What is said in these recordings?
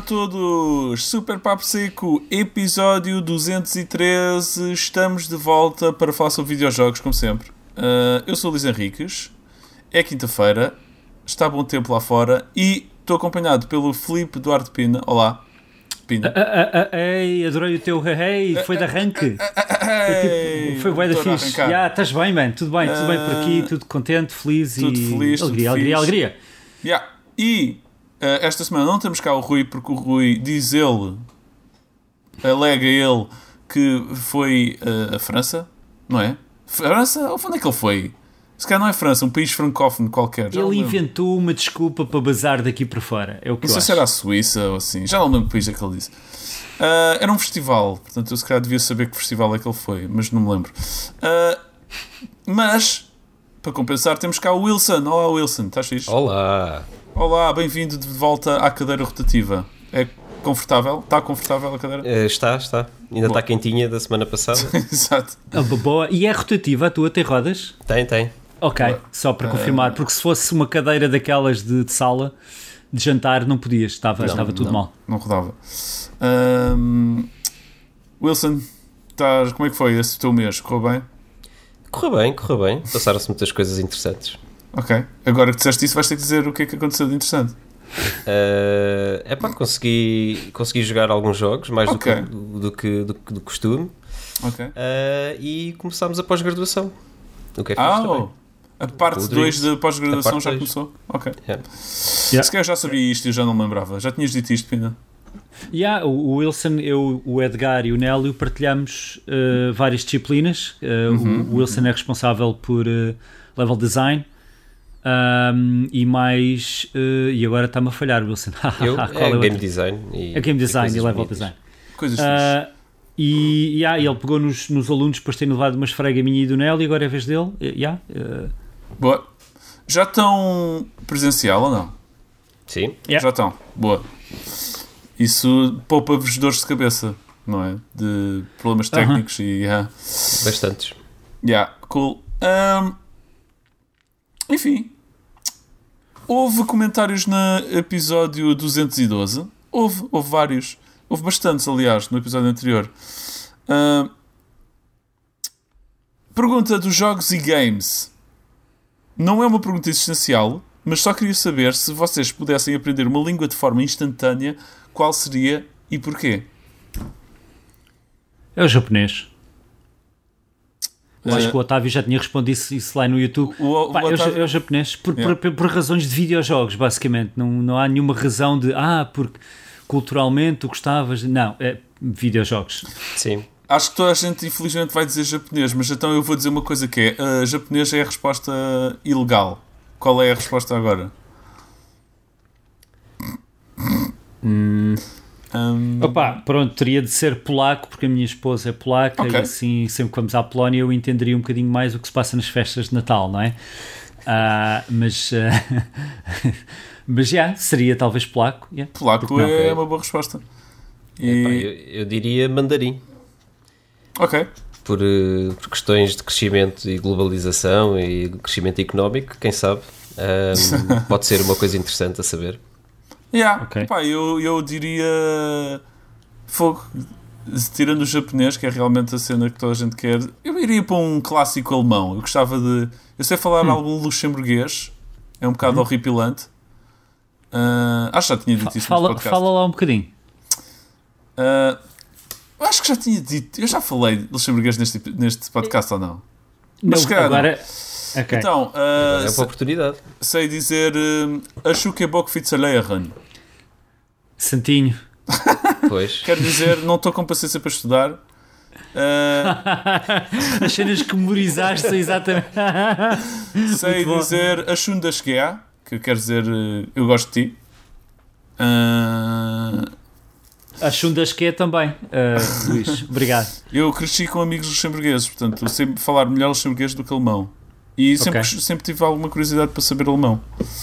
todos, Super Papo Seco, episódio 213. Estamos de volta para falar sobre videojogos, como sempre. Eu sou o Luís Henriques, é quinta-feira, está bom tempo lá fora e estou acompanhado pelo Filipe Duarte Pina. Olá, Pina. Ei, adorei o teu hey, foi de arranque. Foi bué da fixe. Estás bem, mano? Tudo bem por aqui, tudo contente, feliz tudo e feliz, alegria. E esta semana não temos cá o Rui, porque o Rui diz ele, alega ele, que foi a França, não é? França? Ou onde é que ele foi? Se calhar não é França, um país francófono qualquer. Ele inventou uma desculpa para bazar daqui para fora, é o que eu acho. Não sei se era a Suíça ou assim, já não lembro que país é que ele disse. Era um festival, portanto eu se calhar devia saber que festival é que ele foi, mas não me lembro. Mas, para compensar, temos cá o Wilson. Olá, Wilson, estás fixe? Olá, bem-vindo de volta à cadeira rotativa. É confortável? Está confortável a cadeira? Está. Ainda está quentinha da semana passada. Exato. Boa. E é rotativa a tua? Tem rodas? Tem. Ok, só para confirmar, porque se fosse uma cadeira daquelas de sala de jantar não podias, estava tudo mal. Não rodava. Wilson, como é que foi esse teu mês? Correu bem? Correu bem. Passaram-se muitas coisas interessantes. Ok. Agora que disseste isso, vais ter que dizer o que é que aconteceu de interessante. Consegui jogar alguns jogos, mais do que costume. Ok. E começámos a pós-graduação. O que é fixe também. A parte 2 da pós-graduação já começou? Ok. Se calhar eu já sabia isto e eu já não me lembrava. Já tinhas dito isto, Pina? O Wilson, o Edgar e o Nélio partilhamos várias disciplinas. O Wilson é responsável por level design e mais... e agora está-me a falhar, Wilson. Game design. Game design e level design. Coisas fixas. E ele pegou nos alunos depois de ter levado uma esfrega minha e do Nélio e agora é a vez dele. Boa. Já estão presencial ou não? Sim. Já estão. Boa. Isso poupa-vos dores de cabeça, não é? De problemas técnicos e... Bastantes. Cool. Enfim. Houve comentários no episódio 212. Houve vários. Houve bastantes, aliás, no episódio anterior. Pergunta dos jogos e games. Não é uma pergunta existencial, mas só queria saber se vocês pudessem aprender uma língua de forma instantânea, qual seria e porquê? É o japonês. Acho que o Otávio já tinha respondido isso lá no YouTube. É o japonês por razões de videojogos, basicamente. Não há nenhuma razão de porque culturalmente tu gostavas. Não, é videojogos. Sim. Acho que toda a gente infelizmente vai dizer japonês, mas então eu vou dizer uma coisa que é, japonês é a resposta ilegal. Qual é a resposta agora? Pronto, teria de ser polaco, porque a minha esposa é polaca e assim, sempre que vamos à Polónia eu entenderia um bocadinho mais o que se passa nas festas de Natal, não é? Mas seria talvez polaco. Polaco é uma boa resposta. Eu diria mandarim. Ok. Por questões de crescimento e globalização e crescimento económico, quem sabe, pode ser uma coisa interessante a saber. Eu diria fogo, tirando o japonês, que é realmente a cena que toda a gente quer, eu iria para um clássico alemão. Eu sei falar algum luxemburguês, é um bocado horripilante. Acho que já tinha dito isso no podcast. Fala lá um bocadinho. Acho que já tinha dito. Eu já falei luxemburguês neste podcast ou não? Mas agora... Okay. Então, é uma oportunidade. Sei dizer acho que é bom que fiz a lerren. Santinho. Pois. Quer dizer, não estou com paciência para estudar. As cenas que memorizaste são exatamente. Sei dizer achundas que há, que quer dizer eu gosto de ti. Achundas que é também, Luís. Obrigado. Eu cresci com amigos luxemburgueses, portanto, sempre falar melhor luxemburguês do que alemão. E sempre tive alguma curiosidade para saber alemão.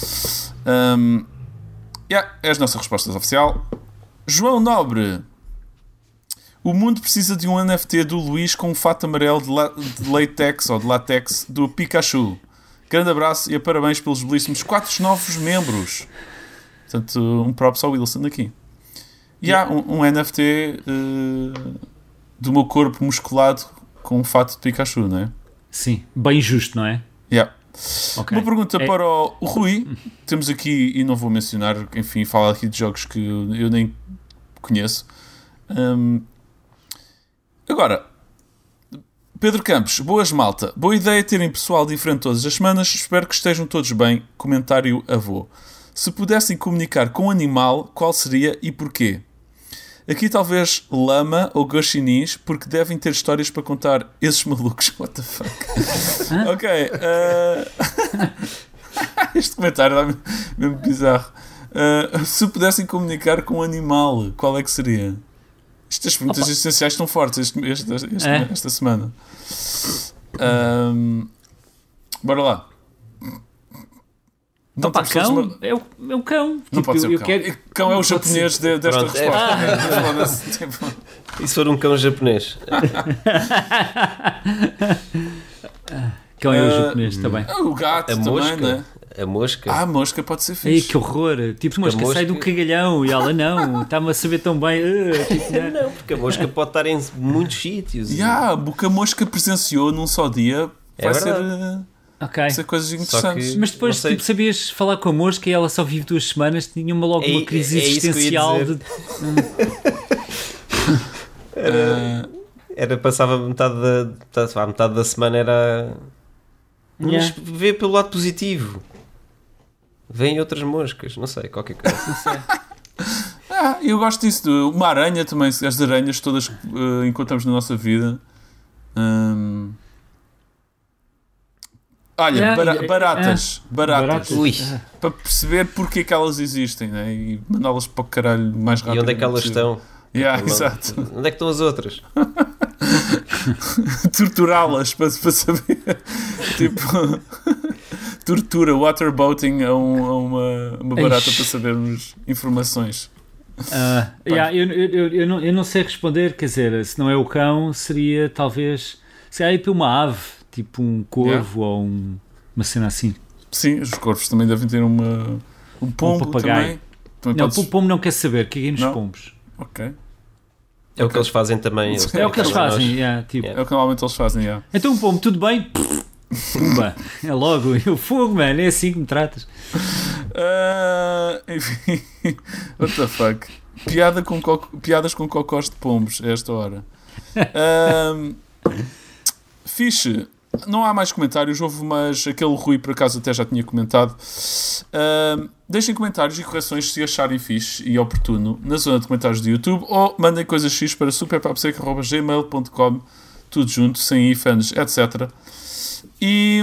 É a nossa resposta oficial. João Nobre. O mundo precisa de um NFT do Luís com um fato amarelo de látex do Pikachu. Grande abraço e parabéns pelos belíssimos 4 novos membros. Portanto, um props ao Wilson aqui. E há um NFT do meu corpo musculado com um fato de Pikachu, não é? Sim, bem justo, não é? Yeah. Okay. Uma pergunta para o Rui. Temos aqui, e não vou mencionar, enfim, falar aqui de jogos que eu nem conheço. Agora, Pedro Campos, boas malta. Boa ideia terem pessoal diferente todas as semanas. Espero que estejam todos bem. Comentário avô. Se pudessem comunicar com um animal, qual seria e porquê? Aqui talvez lama ou guaxinins, porque devem ter histórias para contar esses malucos. What the fuck? Ok. Este comentário dá mesmo bizarro. Se pudessem comunicar com um animal, qual é que seria? Estas perguntas essenciais estão fortes esta semana. Bora lá. Não, cão? É um cão. Não pode ser o cão. Cão é o japonês desta resposta. E se for um cão japonês? Cão é o japonês, está bem. O gato também, né? A mosca. A mosca pode ser fixe. Ei, que horror. Tipo, a mosca sai do cagalhão e ela não. Está-me a saber tão bem. Não, porque a mosca pode estar em muitos sítios. O que a mosca presenciou num só dia vai ser... Okay. Ser coisas interessantes. Mas depois tipo, sabias falar com a mosca e ela só vive 2 semanas, tinha logo uma crise existencial passava metade da semana era mas vê pelo lado positivo, vêm outras moscas, não sei, qualquer coisa. Não sei. Eu gosto disso. Uma aranha também, as aranhas todas que encontramos na nossa vida. Olha, baratas. Para perceber porque é que elas existem, né? E mandá-las para o caralho mais rápido. E onde é que elas estão? Exato. Onde é que estão as outras? Torturá-las para saber. Tipo, tortura, waterboating a uma barata para sabermos informações. Eu não sei responder, quer dizer, se não é o cão, seria talvez ir para uma ave. Tipo um corvo ou uma cena assim. Sim, os corvos também devem ter um pombo também. Não, o pombo não quer saber, que é nos pombos. Ok. É o que eles fazem também. É o que eles fazem, tipo. É o que normalmente eles fazem, Então um pombo, tudo bem? Pumba, é logo, o fogo, mano, é assim que me tratas. Enfim, what the fuck? Piadas com cocós de pombos a esta hora. Fixe. Não há mais comentários, houve aquele Rui por acaso até já tinha comentado. Deixem comentários e correções se acharem fixe e oportuno na zona de comentários do YouTube ou mandem coisas fixe para superpapseca@gmail.com, tudo junto, sem ifans, etc. E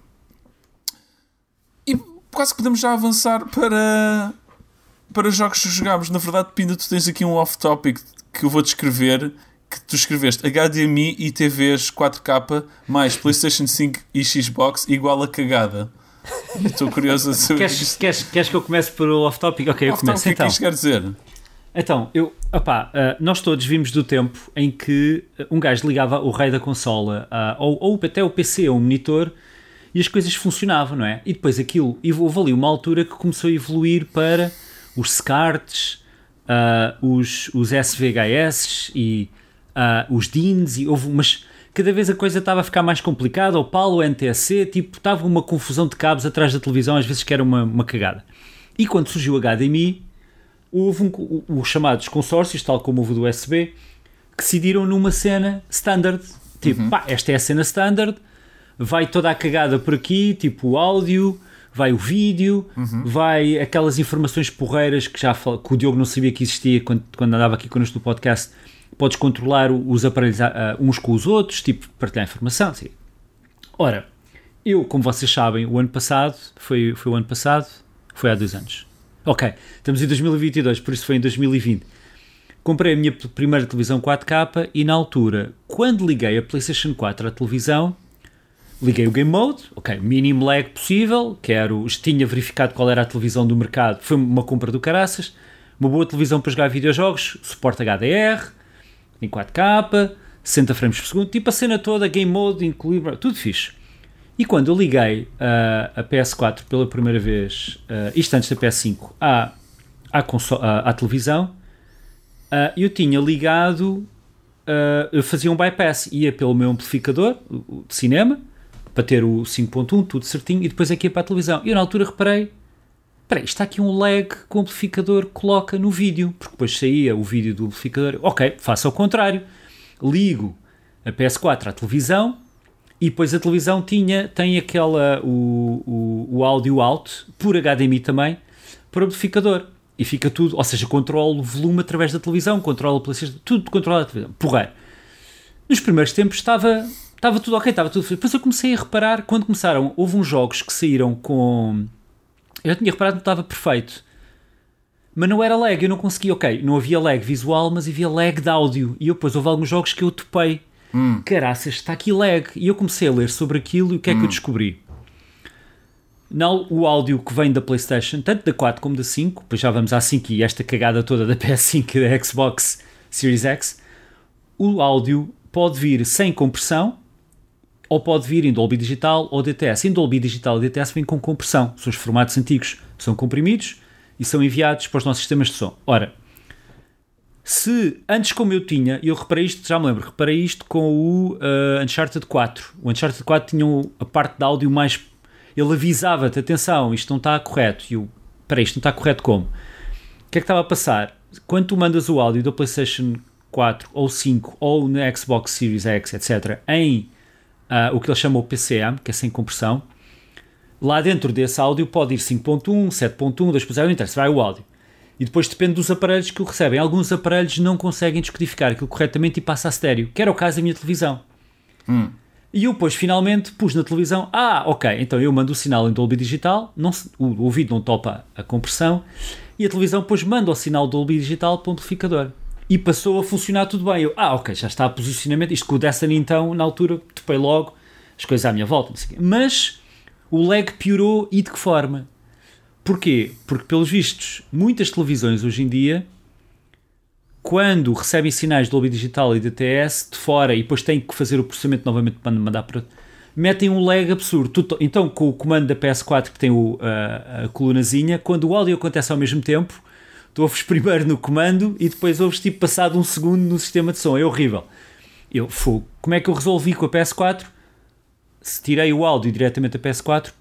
quase que podemos já avançar para jogos que jogámos. Na verdade, Pinda, tu tens aqui um off-topic que eu vou descrever, que tu escreveste HDMI e TVs 4K mais PlayStation 5 e Xbox igual a cagada. Estou curioso a saber. Queres que eu comece por o off-topic? Ok, eu começo. O que é que isto quer dizer? Então, nós todos vimos do tempo em que um gajo ligava o rei da consola ou até o PC ou um monitor e as coisas funcionavam, não é? E depois houve ali uma altura que começou a evoluir para os SCARTs, os SVHS e os DINs, e mas cada vez a coisa estava a ficar mais complicada, o PAL, o NTSC, tipo, estava uma confusão de cabos atrás da televisão, às vezes que era uma cagada. E quando surgiu o HDMI, houve os chamados consórcios, tal como houve do USB, que decidiram numa cena standard, tipo, esta é a cena standard, vai toda a cagada por aqui, tipo o áudio, vai o vídeo, vai aquelas informações porreiras que que o Diogo não sabia que existia quando andava aqui connosco no podcast. Podes controlar os aparelhos uns com os outros, tipo, partilhar informação. Assim. Ora, eu, como vocês sabem, o ano passado, foi o ano passado, foi há 2 anos. Ok, estamos em 2022, por isso foi em 2020. Comprei a minha primeira televisão 4K e na altura, quando liguei a PlayStation 4 à televisão, liguei o Game Mode, ok, mínimo lag possível, tinha verificado qual era a televisão do mercado, foi uma compra do caraças, uma boa televisão para jogar videojogos, suporte HDR, em 4K, 60 frames por segundo, tipo a cena toda, Game Mode, incluir, tudo fixe. E quando eu liguei a PS4 pela primeira vez, isto antes da PS5, à televisão, eu tinha ligado, eu fazia um bypass, ia pelo meu amplificador de cinema, para ter o 5.1, tudo certinho, e depois aqui ia para a televisão. E eu na altura reparei, está aqui um lag que o amplificador coloca no vídeo, porque depois saía o vídeo do amplificador. Ok, faço ao contrário. Ligo a PS4 à televisão, e depois a televisão tem aquela, o áudio out, por HDMI também, para o amplificador. E fica tudo, ou seja, controlo o volume através da televisão, controlo a PlayStation, tudo controlado da televisão. Porreiro. Nos primeiros tempos estava tudo ok, estava tudo... Depois eu comecei a reparar, quando começaram, houve uns jogos que saíram com... Eu tinha reparado que estava perfeito, mas não era lag, eu não conseguia, ok, não havia lag visual, mas havia lag de áudio, e depois houve alguns jogos que eu topei, caraças, está aqui lag, e eu comecei a ler sobre aquilo, e o que é que eu descobri? O áudio que vem da PlayStation, tanto da 4 como da 5, depois já vamos à 5 e esta cagada toda da PS5 e da Xbox Series X, o áudio pode vir sem compressão, ou pode vir em Dolby Digital ou DTS. Em Dolby Digital e DTS vem com compressão. São os formatos antigos, são comprimidos e são enviados para os nossos sistemas de som. Ora, se antes como eu tinha, eu reparei isto, já me lembro, reparei isto com o Uncharted 4. O Uncharted 4 tinha a parte de áudio mais... Ele avisava-te, atenção, isto não está correto. E eu, isto não está correto como? O que é que estava a passar? Quando tu mandas o áudio da PlayStation 4 ou 5 ou na Xbox Series X, etc., em o que eles chamam o PCM, que é sem compressão, lá dentro desse áudio pode ir 5.1, 7.1, 2.0, não interessa, vai o áudio. E depois depende dos aparelhos que o recebem. Alguns aparelhos não conseguem descodificar aquilo corretamente e passa a estéreo, que era o caso da minha televisão. E eu depois finalmente pus na televisão, ok, então eu mando o sinal em Dolby Digital, o ouvido não topa a compressão, e a televisão depois manda o sinal Dolby Digital para o amplificador. E passou a funcionar tudo bem. Eu, ok, já está a posicionamento. Isto com o Destiny, então, na altura, topei logo as coisas à minha volta. Não sei o quê. Mas o lag piorou, e de que forma? Porquê? Porque, pelos vistos, muitas televisões hoje em dia, quando recebem sinais de Dolby Digital e DTS de fora e depois têm que fazer o processamento novamente para mandar para... metem um lag absurdo. Então, com o comando da PS4 que tem a colunazinha, quando o áudio acontece ao mesmo tempo, tu ouves primeiro no comando e depois ouves tipo passado um segundo no sistema de som. É horrível. Como é que eu resolvi com a PS4? Tirei o áudio diretamente da PS4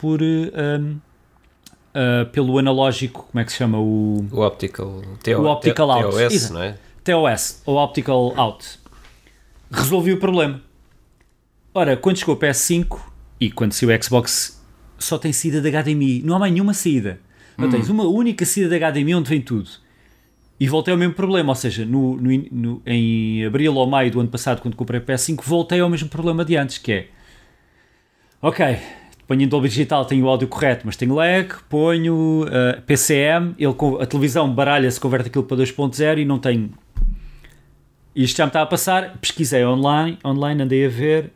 pelo analógico, como é que se chama? O Optical. O Optical Out. TOS, não é? TOS, ou Optical Out. Resolvi o problema. Ora, quando chegou a PS5 e quando saiu o Xbox, só tem saída de HDMI. Não há mais nenhuma saída. Não tens uma única saída de HDMI onde vem tudo. E voltei ao mesmo problema, ou seja, em abril ou maio do ano passado, quando comprei a PS5, voltei ao mesmo problema de antes, que é, ok, ponho em Dolby Digital, tenho o áudio correto, mas tenho lag, ponho PCM, a televisão baralha-se, converte aquilo para 2.0 e não tenho... Isto já me está a passar, pesquisei online, andei a ver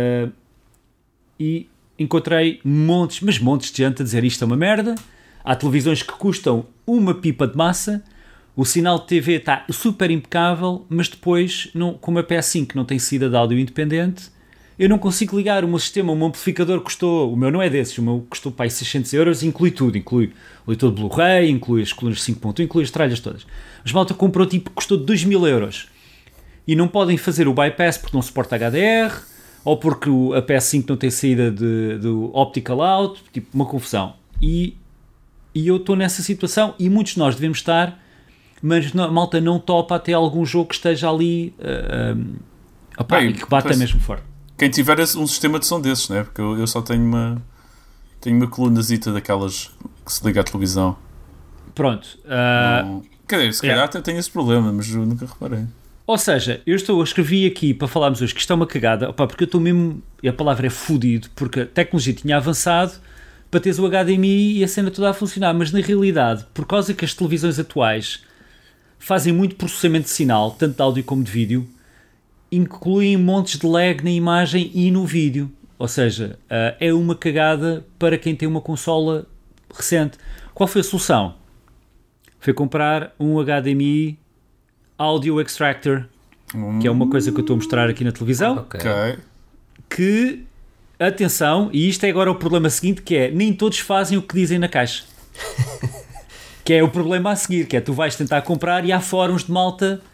e encontrei montes de gente a dizer isto é uma merda. Há televisões que custam uma pipa de massa, o sinal de TV está super impecável, mas depois, como a PS5 não tem saída de áudio independente, eu não consigo ligar o meu sistema, o meu amplificador custou, o meu não é desses, o meu custou para aí 600 euros, inclui tudo, inclui o leitor de Blu-ray, inclui as colunas 5.1, inclui as tralhas todas. Mas malta comprou custou 2.000 euros. E não podem fazer o bypass porque não suporta HDR, ou porque a PS5 não tem saída do Optical Out, tipo, uma confusão. E eu estou nessa situação, e muitos de nós devemos estar, mas a malta não topa até algum jogo que esteja ali e que bata mesmo forte. Quem tiver um sistema de som desses, né? Porque eu só tenho uma colunazita daquelas que se liga à televisão. Pronto. Quer dizer, se calhar até tenho esse problema, mas eu nunca reparei. Ou seja, eu escrevi aqui para falarmos hoje que isto é uma cagada, porque eu estou mesmo, e a palavra é fodido, porque a tecnologia tinha avançado para teres o HDMI e a cena toda a funcionar, mas na realidade, por causa que as televisões atuais fazem muito processamento de sinal, tanto de áudio como de vídeo, incluem montes de lag na imagem e no vídeo. Ou seja, é uma cagada para quem tem uma consola recente. Qual foi a solução? Foi comprar um HDMI Audio Extractor, que é uma coisa que eu estou a mostrar aqui na televisão. Ok. Que, atenção, e isto é agora o problema seguinte, que é, nem todos fazem o que dizem na caixa. Que é o problema a seguir, que é, tu vais tentar comprar e há fóruns de malta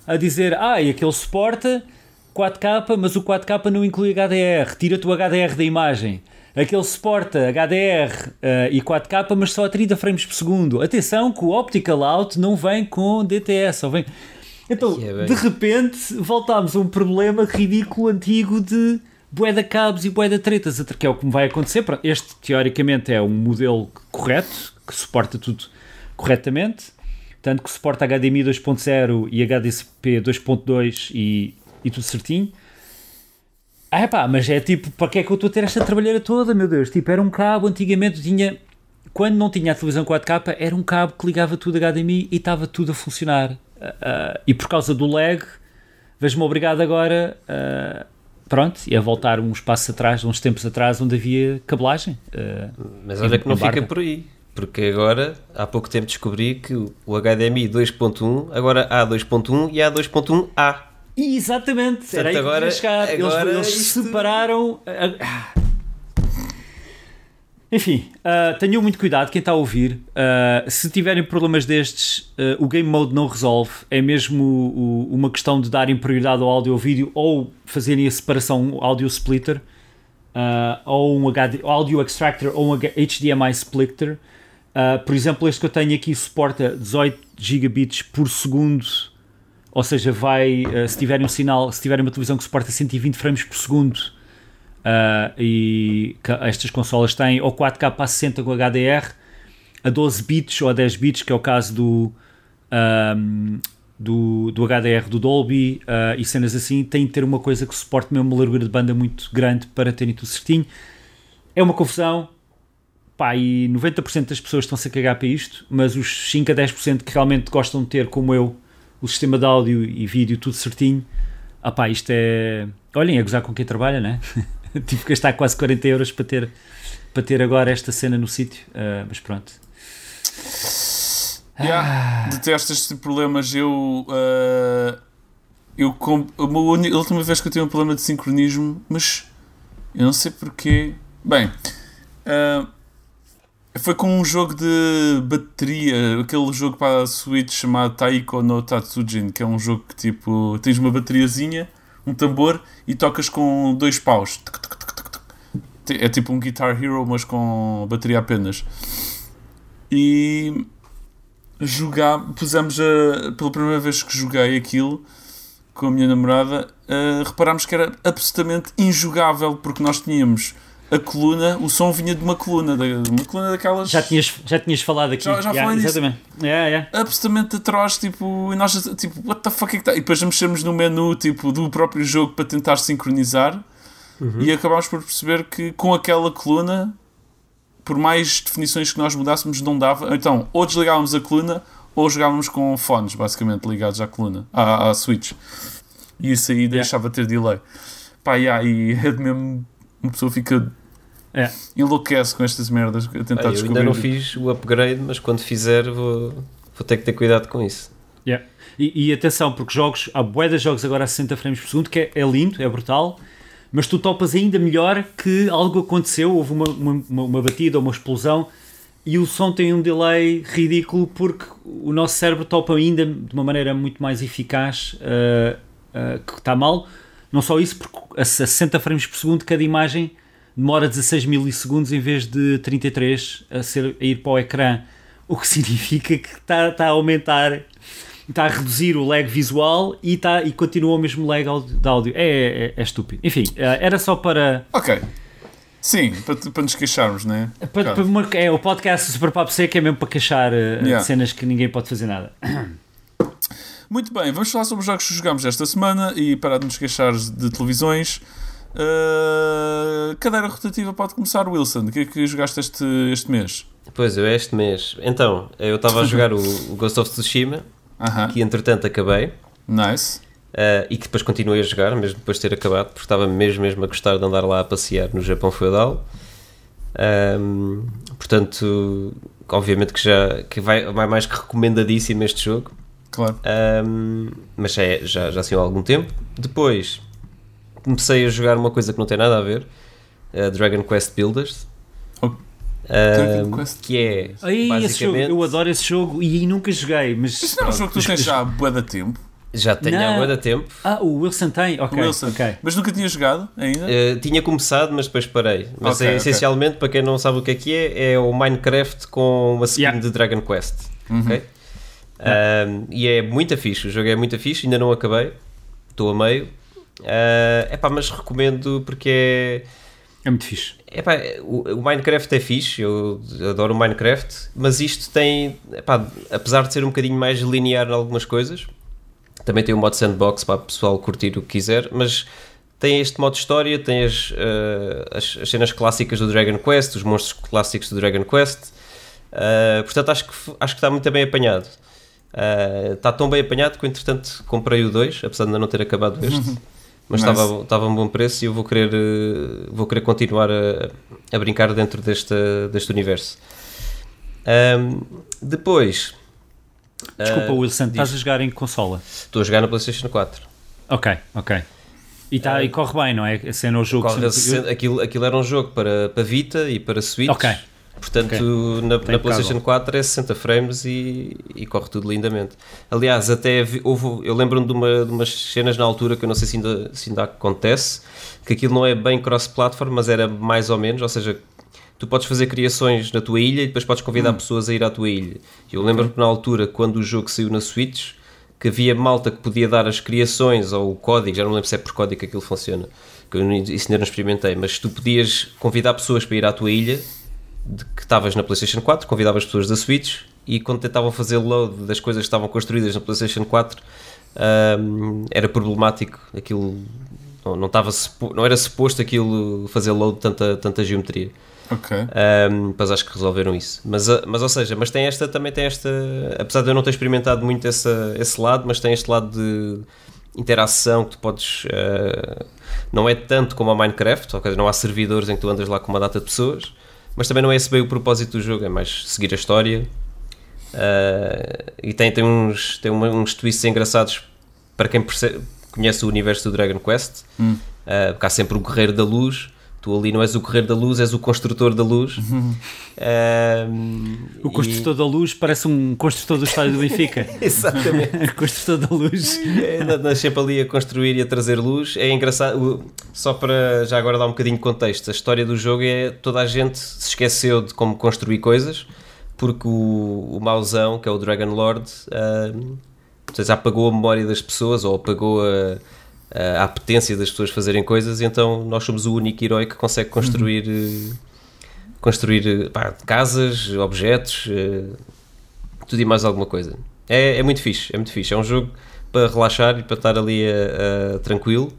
a dizer, e aquele suporta 4K, mas o 4K não inclui HDR, tira-te o HDR da imagem. Aquele suporta HDR e 4K, mas só a 30 frames por segundo. Atenção que o Optical Out não vem com DTS, só vem... Então, de repente, voltámos a um problema ridículo, antigo de bué de cabos e bué de tretas, que é o que me vai acontecer. Este, teoricamente, é um modelo correto, que suporta tudo corretamente, tanto que suporta HDMI 2.0 e HDCP 2.2 e tudo certinho. Mas é tipo, para que é que eu estou a ter esta trabalheira toda, meu Deus? Tipo, era um cabo, antigamente quando não tinha a televisão 4K, era um cabo que ligava tudo a HDMI e estava tudo a funcionar. E por causa do lag, vejo-me obrigado agora a voltar uns passos atrás, uns tempos atrás, onde havia cabelagem. Mas olha que não fica por aí, porque agora, há pouco tempo descobri que o HDMI 2.1, agora há 2.1 e há 2.1A. Exatamente, portanto, era aí que agora, chegar. Eles separaram. Enfim, tenham muito cuidado quem está a ouvir. Se tiverem problemas destes, o Game Mode não resolve. É mesmo uma questão de darem prioridade ao áudio ou vídeo, ou fazerem a separação áudio splitter, ou um audio extractor ou um HDMI splitter. Por exemplo, este que eu tenho aqui suporta 18 gigabits por segundo. Ou seja, se tiverem um sinal, se tiverem uma televisão que suporta 120 frames por segundo, e estas consolas têm, ou 4K a 60 com HDR, a 12 bits ou a 10 bits, que é o caso do HDR do Dolby, e cenas assim, tem de ter uma coisa que suporte mesmo uma largura de banda muito grande para terem tudo certinho. É uma confusão, e 90% das pessoas estão-se a cagar para isto, mas os 5 a 10% que realmente gostam de ter, como eu, o sistema de áudio e vídeo tudo certinho, isto é... Olhem, é gozar com quem trabalha, né? Tive que gastar quase 40 euros para ter agora esta cena no sítio, mas pronto. Detesto estes problemas. A última vez que eu tive um problema de sincronismo, mas eu não sei porquê. Bem, foi com um jogo de bateria, aquele jogo para a Switch chamado Taiko no Tatsujin, que é um jogo que tipo, tens uma bateriazinha, um tambor e tocas com 2 paus. É tipo um Guitar Hero, mas com bateria apenas. E pusemos pela primeira vez que joguei aquilo com a minha namorada, reparámos que era absolutamente injogável, porque nós tínhamos a coluna, o som vinha de uma coluna daquelas... Já tinhas falado aqui. Já falei disso. Exatamente. Absolutamente atroz, tipo, e nós, tipo, what the fuck é que está? E depois mexemos no menu, tipo, do próprio jogo para tentar sincronizar, e acabámos por perceber que com aquela coluna, por mais definições que nós mudássemos, não dava. Então, ou desligávamos a coluna, ou jogávamos com fones, basicamente, ligados à coluna, à Switch. E isso aí deixava ter delay. E é mesmo... Uma pessoa fica... enlouquece com estas merdas a tentar descobrir. Eu ainda não fiz o upgrade, mas quando fizer vou ter que ter cuidado com isso. E atenção, porque há bué de jogos agora a 60 frames por segundo, que é lindo, é brutal, mas tu topas ainda melhor que algo aconteceu, houve uma batida ou uma explosão, e o som tem um delay ridículo, porque o nosso cérebro topa ainda de uma maneira muito mais eficaz, que está mal. Não só isso, porque a 60 frames por segundo cada imagem demora 16 milissegundos em vez de 33 a ir para o ecrã, o que significa que está a aumentar, está a reduzir o lag visual e continua o mesmo lag de áudio. É estúpido. Enfim, era só para... Ok. Sim, para nos queixarmos, não é? É o podcast Super Papo Seco, é mesmo para queixar cenas que ninguém pode fazer nada. Muito bem, vamos falar sobre os jogos que jogamos esta semana e parar de nos queixar de televisões. Cadeira rotativa pode começar, Wilson. O que é que jogaste este mês? Pois, este mês. Então, eu estava a jogar o Ghost of Tsushima, que entretanto acabei. Nice. E que depois continuei a jogar, mesmo depois de ter acabado, porque estava mesmo a gostar de andar lá a passear no Japão feudal. Portanto, obviamente que vai mais que recomendadíssimo este jogo. Claro. Mas já assim há algum tempo. Depois comecei a jogar uma coisa que não tem nada a ver, Dragon Quest Builders. Dragon Quest. Que é basicamente... eu adoro esse jogo e nunca joguei, mas... Isso não é um jogo que tu tens já há bué de tempo? Já tenho há muito tempo. O Wilson tem? Ok. Mas nunca tinha jogado ainda? Tinha começado, mas depois parei. Mas essencialmente, para quem não sabe o que é o Minecraft com uma skin de Dragon Quest. Ok? E é muito fixe, o jogo é muito fixe, ainda não acabei, estou a meio. Mas recomendo porque é muito fixe. O Minecraft é fixe, eu adoro o Minecraft, mas isto tem, apesar de ser um bocadinho mais linear em algumas coisas, também tem o modo sandbox para o pessoal curtir o que quiser, mas tem este modo história, tem as cenas clássicas do Dragon Quest, os monstros clássicos do Dragon Quest, portanto acho que está muito bem apanhado. Está tão bem apanhado que eu entretanto comprei o 2, apesar de ainda não ter acabado este, mas estava a um bom preço e eu vou querer continuar a brincar dentro deste universo. Depois... Desculpa, Wilson, estás a jogar em consola? Estou a jogar na PlayStation 4. Ok. E corre bem, não é? Esse é no jogo. Aquilo era um jogo para Vita e para Switch. Ok. Portanto, na PlayStation 4 é 60 frames e corre tudo lindamente. Aliás, até eu lembro-me de umas cenas na altura que eu não sei se ainda acontece, que aquilo não é bem cross-platform, mas era mais ou menos, ou seja, tu podes fazer criações na tua ilha e depois podes convidar pessoas a ir à tua ilha. Eu lembro-me que na altura, quando o jogo saiu na Switch, que havia malta que podia dar as criações ou o código, já não me lembro se é por código que aquilo funciona, que isso ainda não experimentei, mas tu podias convidar pessoas para ir à tua ilha, que estavas na PlayStation 4, convidavas pessoas da Switch e quando tentavam fazer load das coisas que estavam construídas na PlayStation 4 era problemático, aquilo não era suposto aquilo fazer load tanta geometria. Mas acho que resolveram isso. Mas também tem esta, apesar de eu não ter experimentado muito esse lado, mas tem este lado de interação que tu podes, não é tanto como a Minecraft, ou seja, não há servidores em que tu andas lá com uma data de pessoas, mas também não é esse bem o propósito do jogo, é mais seguir a história. E tem uns twists engraçados para quem conhece o universo do Dragon Quest, porque há sempre o Guerreiro da Luz. Tu ali não és o Guerreiro da Luz, és o Construtor da Luz. O Construtor da Luz parece um construtor do estádio do Benfica. Exatamente. Construtor da Luz. Andas sempre ali a construir e a trazer luz. É engraçado, só para já agora dar um bocadinho de contexto, a história do jogo é toda a gente se esqueceu de como construir coisas, porque o mauzão, que é o Dragon Lord, apagou a memória das pessoas, ou apagou a apetência das pessoas fazerem coisas, e então nós somos o único herói que consegue construir casas, objetos, tudo e mais alguma coisa. É muito fixe, é um jogo para relaxar e para estar ali tranquilo.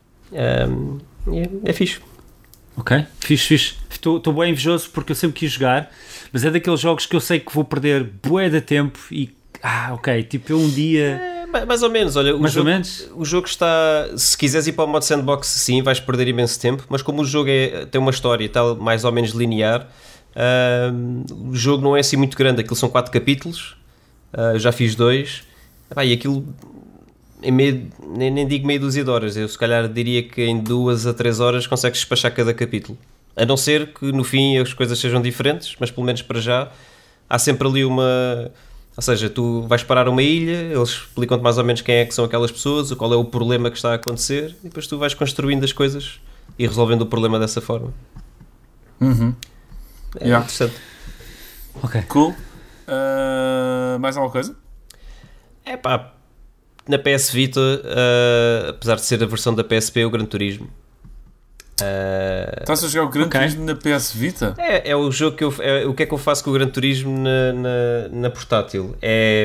É fixe. Ok, fixe. Estou bem invejoso porque eu sempre quis jogar, mas é daqueles jogos que eu sei que vou perder bué de tempo e tipo eu um dia... Mais ou menos, olha, o jogo está, se quiseres ir para o modo sandbox, sim, vais perder imenso tempo, mas como o jogo tem uma história e tal, mais ou menos linear, o jogo não é assim muito grande, aquilo são 4 capítulos, eu já fiz 2, e aquilo nem digo meia dúzia de horas, eu se calhar diria que em 2 a 3 horas consegues despachar cada capítulo, a não ser que no fim as coisas sejam diferentes, mas pelo menos para já há sempre ali ou seja, tu vais parar uma ilha, eles explicam-te mais ou menos quem é que são aquelas pessoas, qual é o problema que está a acontecer, e depois tu vais construindo as coisas e resolvendo o problema dessa forma. Interessante. Ok. Cool. Mais alguma coisa? Na PS Vita, apesar de ser a versão da PSP, o Gran Turismo. Estás a jogar o Gran Turismo na PS Vita? É o jogo que o que é que eu faço com o Gran Turismo na portátil? É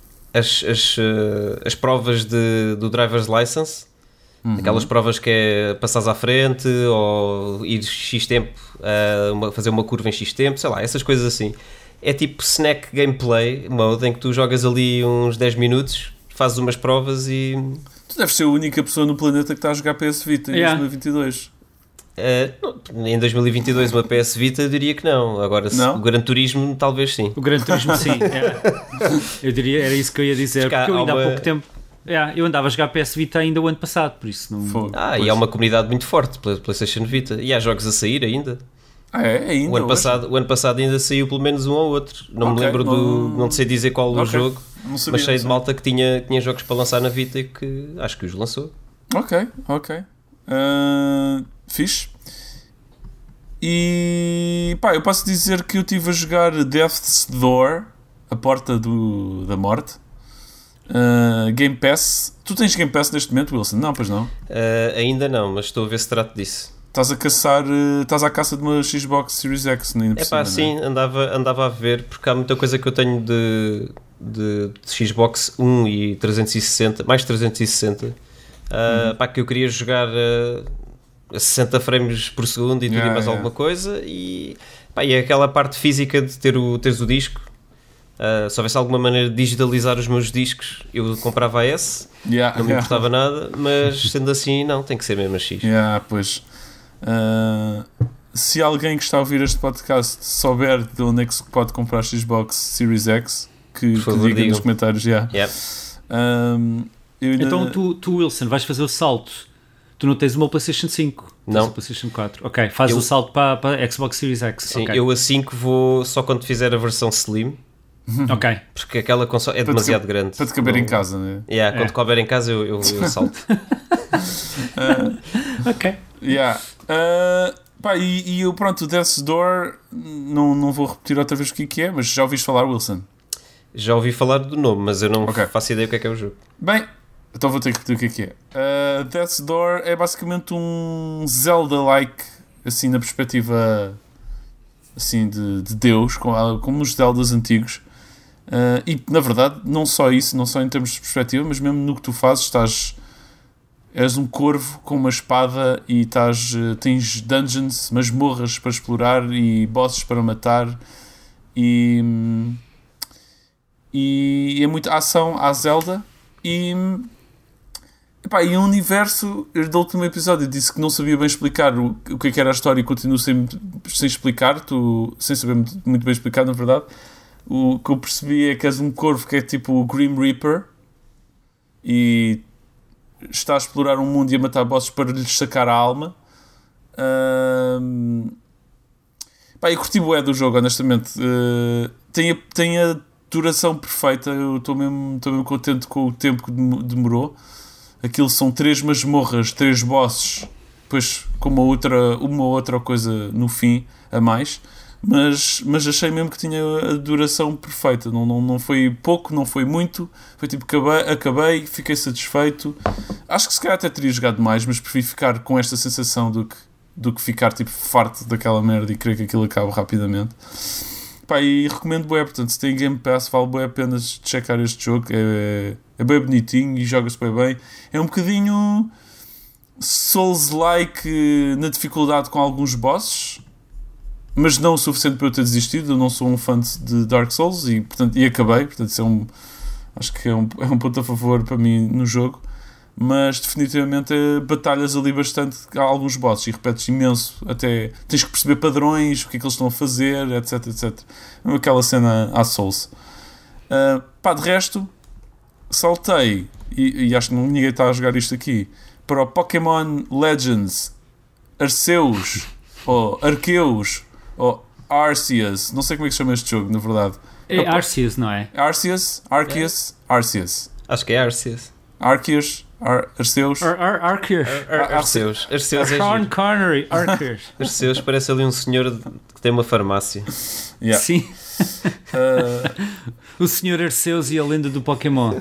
as provas do Driver's License, aquelas provas que é passares à frente ou ir X tempo, fazer uma curva em X tempo, sei lá, essas coisas assim. É tipo snack gameplay mode em que tu jogas ali uns 10 minutos, fazes umas provas e... Tu deves ser a única pessoa no planeta que está a jogar PS Vita em 2022. Em 2022 uma PS Vita eu diria que não. Agora o Gran Turismo talvez sim. O Gran Turismo sim. Eu diria, era isso que eu ia dizer, porque eu ainda há pouco tempo eu andava a jogar PS Vita ainda o ano passado, por isso não... E há uma comunidade muito forte pela PlayStation Vita e há jogos a sair ainda. Ainda o ano passado ainda saiu pelo menos um ou outro. Não me lembro não sei dizer qual o jogo. mas cheio de malta que tinha jogos para lançar na Vita e que acho que os lançou. Ok. Fixe. E pá, eu posso dizer que eu estive a jogar Death's Door, a porta da morte. Game Pass. Tu tens Game Pass neste momento, Wilson? Não, pois não? Ainda não, mas estou a ver se trato disso. Estás à caça de uma Xbox Series X, nem é pá, sim, andava a ver, porque há muita coisa que eu tenho de Xbox One e 360, mais 360, pá, que eu queria jogar a 60 frames por segundo e tudo e mais alguma coisa, e pá, e é aquela parte física de teres o disco. Se houvesse alguma maneira de digitalizar os meus discos, eu comprava a S, não me importava nada, mas sendo assim, não, tem que ser mesmo a X. Pois. Se alguém que está a ouvir este podcast souber de onde é que se pode comprar Xbox Series X, que diga nos comentários. Então tu, Wilson, vais fazer o salto. Tu não tens uma PlayStation 5, não. Tens uma PlayStation 4. Ok, faz o salto para a Xbox Series X. Sim, okay. Eu assim que vou só quando fizer a versão Slim. Ok. Porque aquela console é demasiado grande. Para te caber em casa, né? Quando couber em casa eu salto. Ok. Pá, e eu, pronto, o Death's Door, não vou repetir outra vez o que é, mas já ouviste falar, Wilson? Já ouvi falar do nome, mas eu não faço ideia do que é o jogo. Bem, então vou ter que repetir o que é. Death's Door é basicamente um Zelda-like, assim, na perspectiva assim, de Deus, como nos Zeldas antigos. E, na verdade, não só isso, não só em termos de perspectiva, mas mesmo no que tu fazes, és um corvo com uma espada e tens dungeons, masmorras para explorar e bosses para matar e é muita ação à Zelda e um universo. Do último episódio disse que não sabia bem explicar o que era a história e continuo sem explicar, sem saber muito bem explicar, na verdade. O que eu percebi é que és um corvo que é tipo o Grim Reaper e está a explorar um mundo e a matar bosses para lhes sacar a alma. Eu curti bué do jogo, honestamente. Tem a duração perfeita. Eu estou mesmo contente com o tempo que demorou. Aquilo são 3 masmorras, 3 bosses, depois com uma outra coisa no fim a mais. Mas achei mesmo que tinha a duração perfeita. Não foi pouco, não foi muito. Foi tipo, acabei, fiquei satisfeito. Acho que se calhar até teria jogado mais, mas prefiro ficar com esta sensação do que ficar tipo farto daquela merda e querer que aquilo acabe rapidamente. E recomendo bué, portanto, se tem Game Pass, vale bué a pena checar este jogo. É bem bonitinho e joga-se bem. É um bocadinho Souls-like na dificuldade com alguns bosses, mas não o suficiente para eu ter desistido. Eu não sou um fã de Dark Souls e acabei, portanto isso acho que é um ponto a favor para mim no jogo, mas definitivamente batalhas ali bastante a alguns bosses e repetes imenso, até tens que perceber padrões, o que é que eles estão a fazer, etc. Aquela cena à Souls. De resto saltei e acho que ninguém está a jogar isto aqui, para o Pokémon Legends Arceus ou Arceus ou Arceus, não sei como é que se chama este jogo, na verdade. É Arceus, não é? Arceus. Acho que é Arceus. Arceus. Arceus. Arceus é Sean Connery. Arceus parece ali um senhor que tem uma farmácia. Sim. O senhor Arceus e a lenda do Pokémon.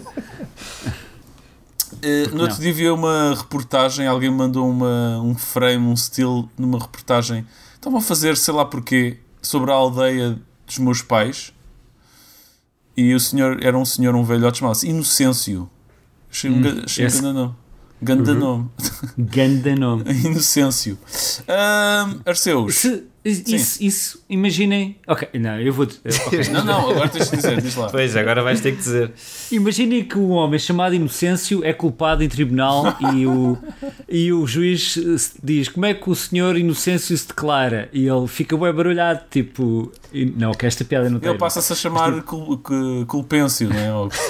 No outro dia vi uma reportagem, alguém mandou um frame, um still numa reportagem. Estavam a fazer, sei lá porquê, sobre a aldeia dos meus pais. E o senhor era um velhote, chamava-se Inocêncio. Achei ganda nome. Ganda nome. Inocêncio. Arceus. Isso, imaginem. Ok, não, eu vou. Okay. Não, agora tens de dizer, diz lá. Pois, agora vais ter que dizer. Imaginem que um homem chamado Inocêncio é culpado em tribunal e o juiz diz: como é que o senhor Inocêncio se declara? E ele fica bem barulhado, tipo. Não, que esta piada não tem. Ele passa-se a chamar Culpêncio, não é?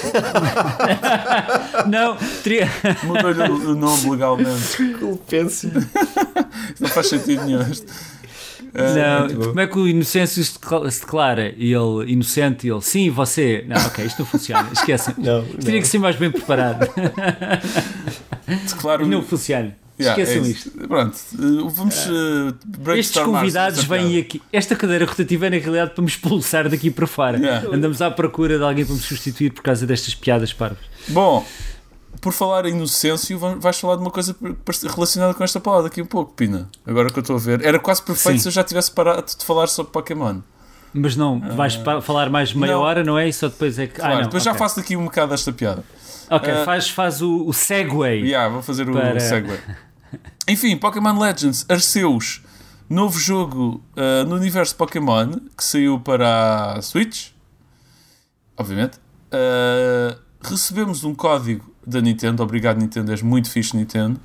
Não, teria. Mudou-lhe o nome legalmente. Culpêncio. Não faz sentido nenhum. Não, como é que o Inocêncio se declara? E ele, inocente, e ele, sim, você. Não, ok, isto não funciona. Esquecem. Teria que ser mais bem preparado. Declaro... Não funciona. Yeah, esqueçam isto. Pronto, vamos estes convidados vêm aqui. Esta cadeira rotativa é na realidade para me expulsar daqui para fora. Andamos à procura de alguém para me substituir por causa destas piadas parvas. Bom, por falar em inocêncio, vais falar de uma coisa relacionada com esta palavra daqui um pouco, Pina. Agora que eu estou a ver. Era quase perfeito se eu já tivesse parado de falar sobre Pokémon. Mas não, vais falar mais meia hora, não é? E só depois é que... Claro, depois já faço daqui um bocado desta piada. Ok, faz o segue. Vou fazer o segue. Enfim, Pokémon Legends Arceus, novo jogo no universo de Pokémon, que saiu para a Switch, obviamente. Recebemos um código da Nintendo. Obrigado, Nintendo, és muito fixe, Nintendo.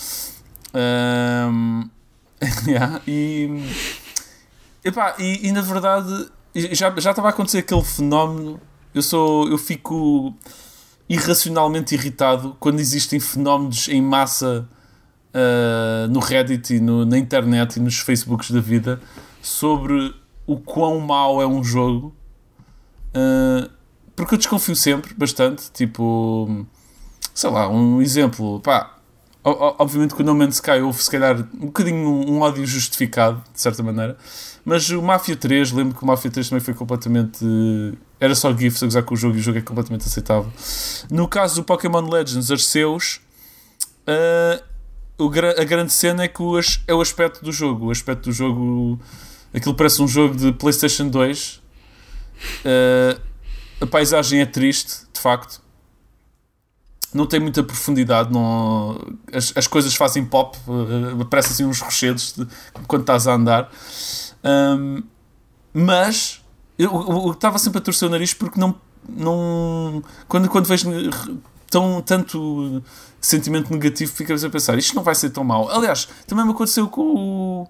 E na verdade já estava a acontecer aquele fenómeno. Eu fico irracionalmente irritado quando existem fenómenos em massa no Reddit e na internet e nos Facebooks da vida sobre o quão mau é um jogo, porque eu desconfio sempre bastante. Tipo, sei lá, um exemplo, obviamente que o No Man's Sky houve se calhar um bocadinho um ódio justificado de certa maneira, mas o Mafia 3, lembro que o Mafia 3 também foi completamente... Era só GIFs a gozar com o jogo e o jogo é completamente aceitável. No caso do Pokémon Legends Arceus, a grande cena é que é o aspecto do jogo. O aspecto do jogo, aquilo parece um jogo de PlayStation 2. A paisagem é triste, de facto. Não tem muita profundidade. As coisas fazem pop. Aparecem assim uns rochedos quando estás a andar. Mas eu estava sempre a torcer o nariz porque quando vejo tanto sentimento negativo, ficas a pensar, isto não vai ser tão mau. Aliás, também me aconteceu com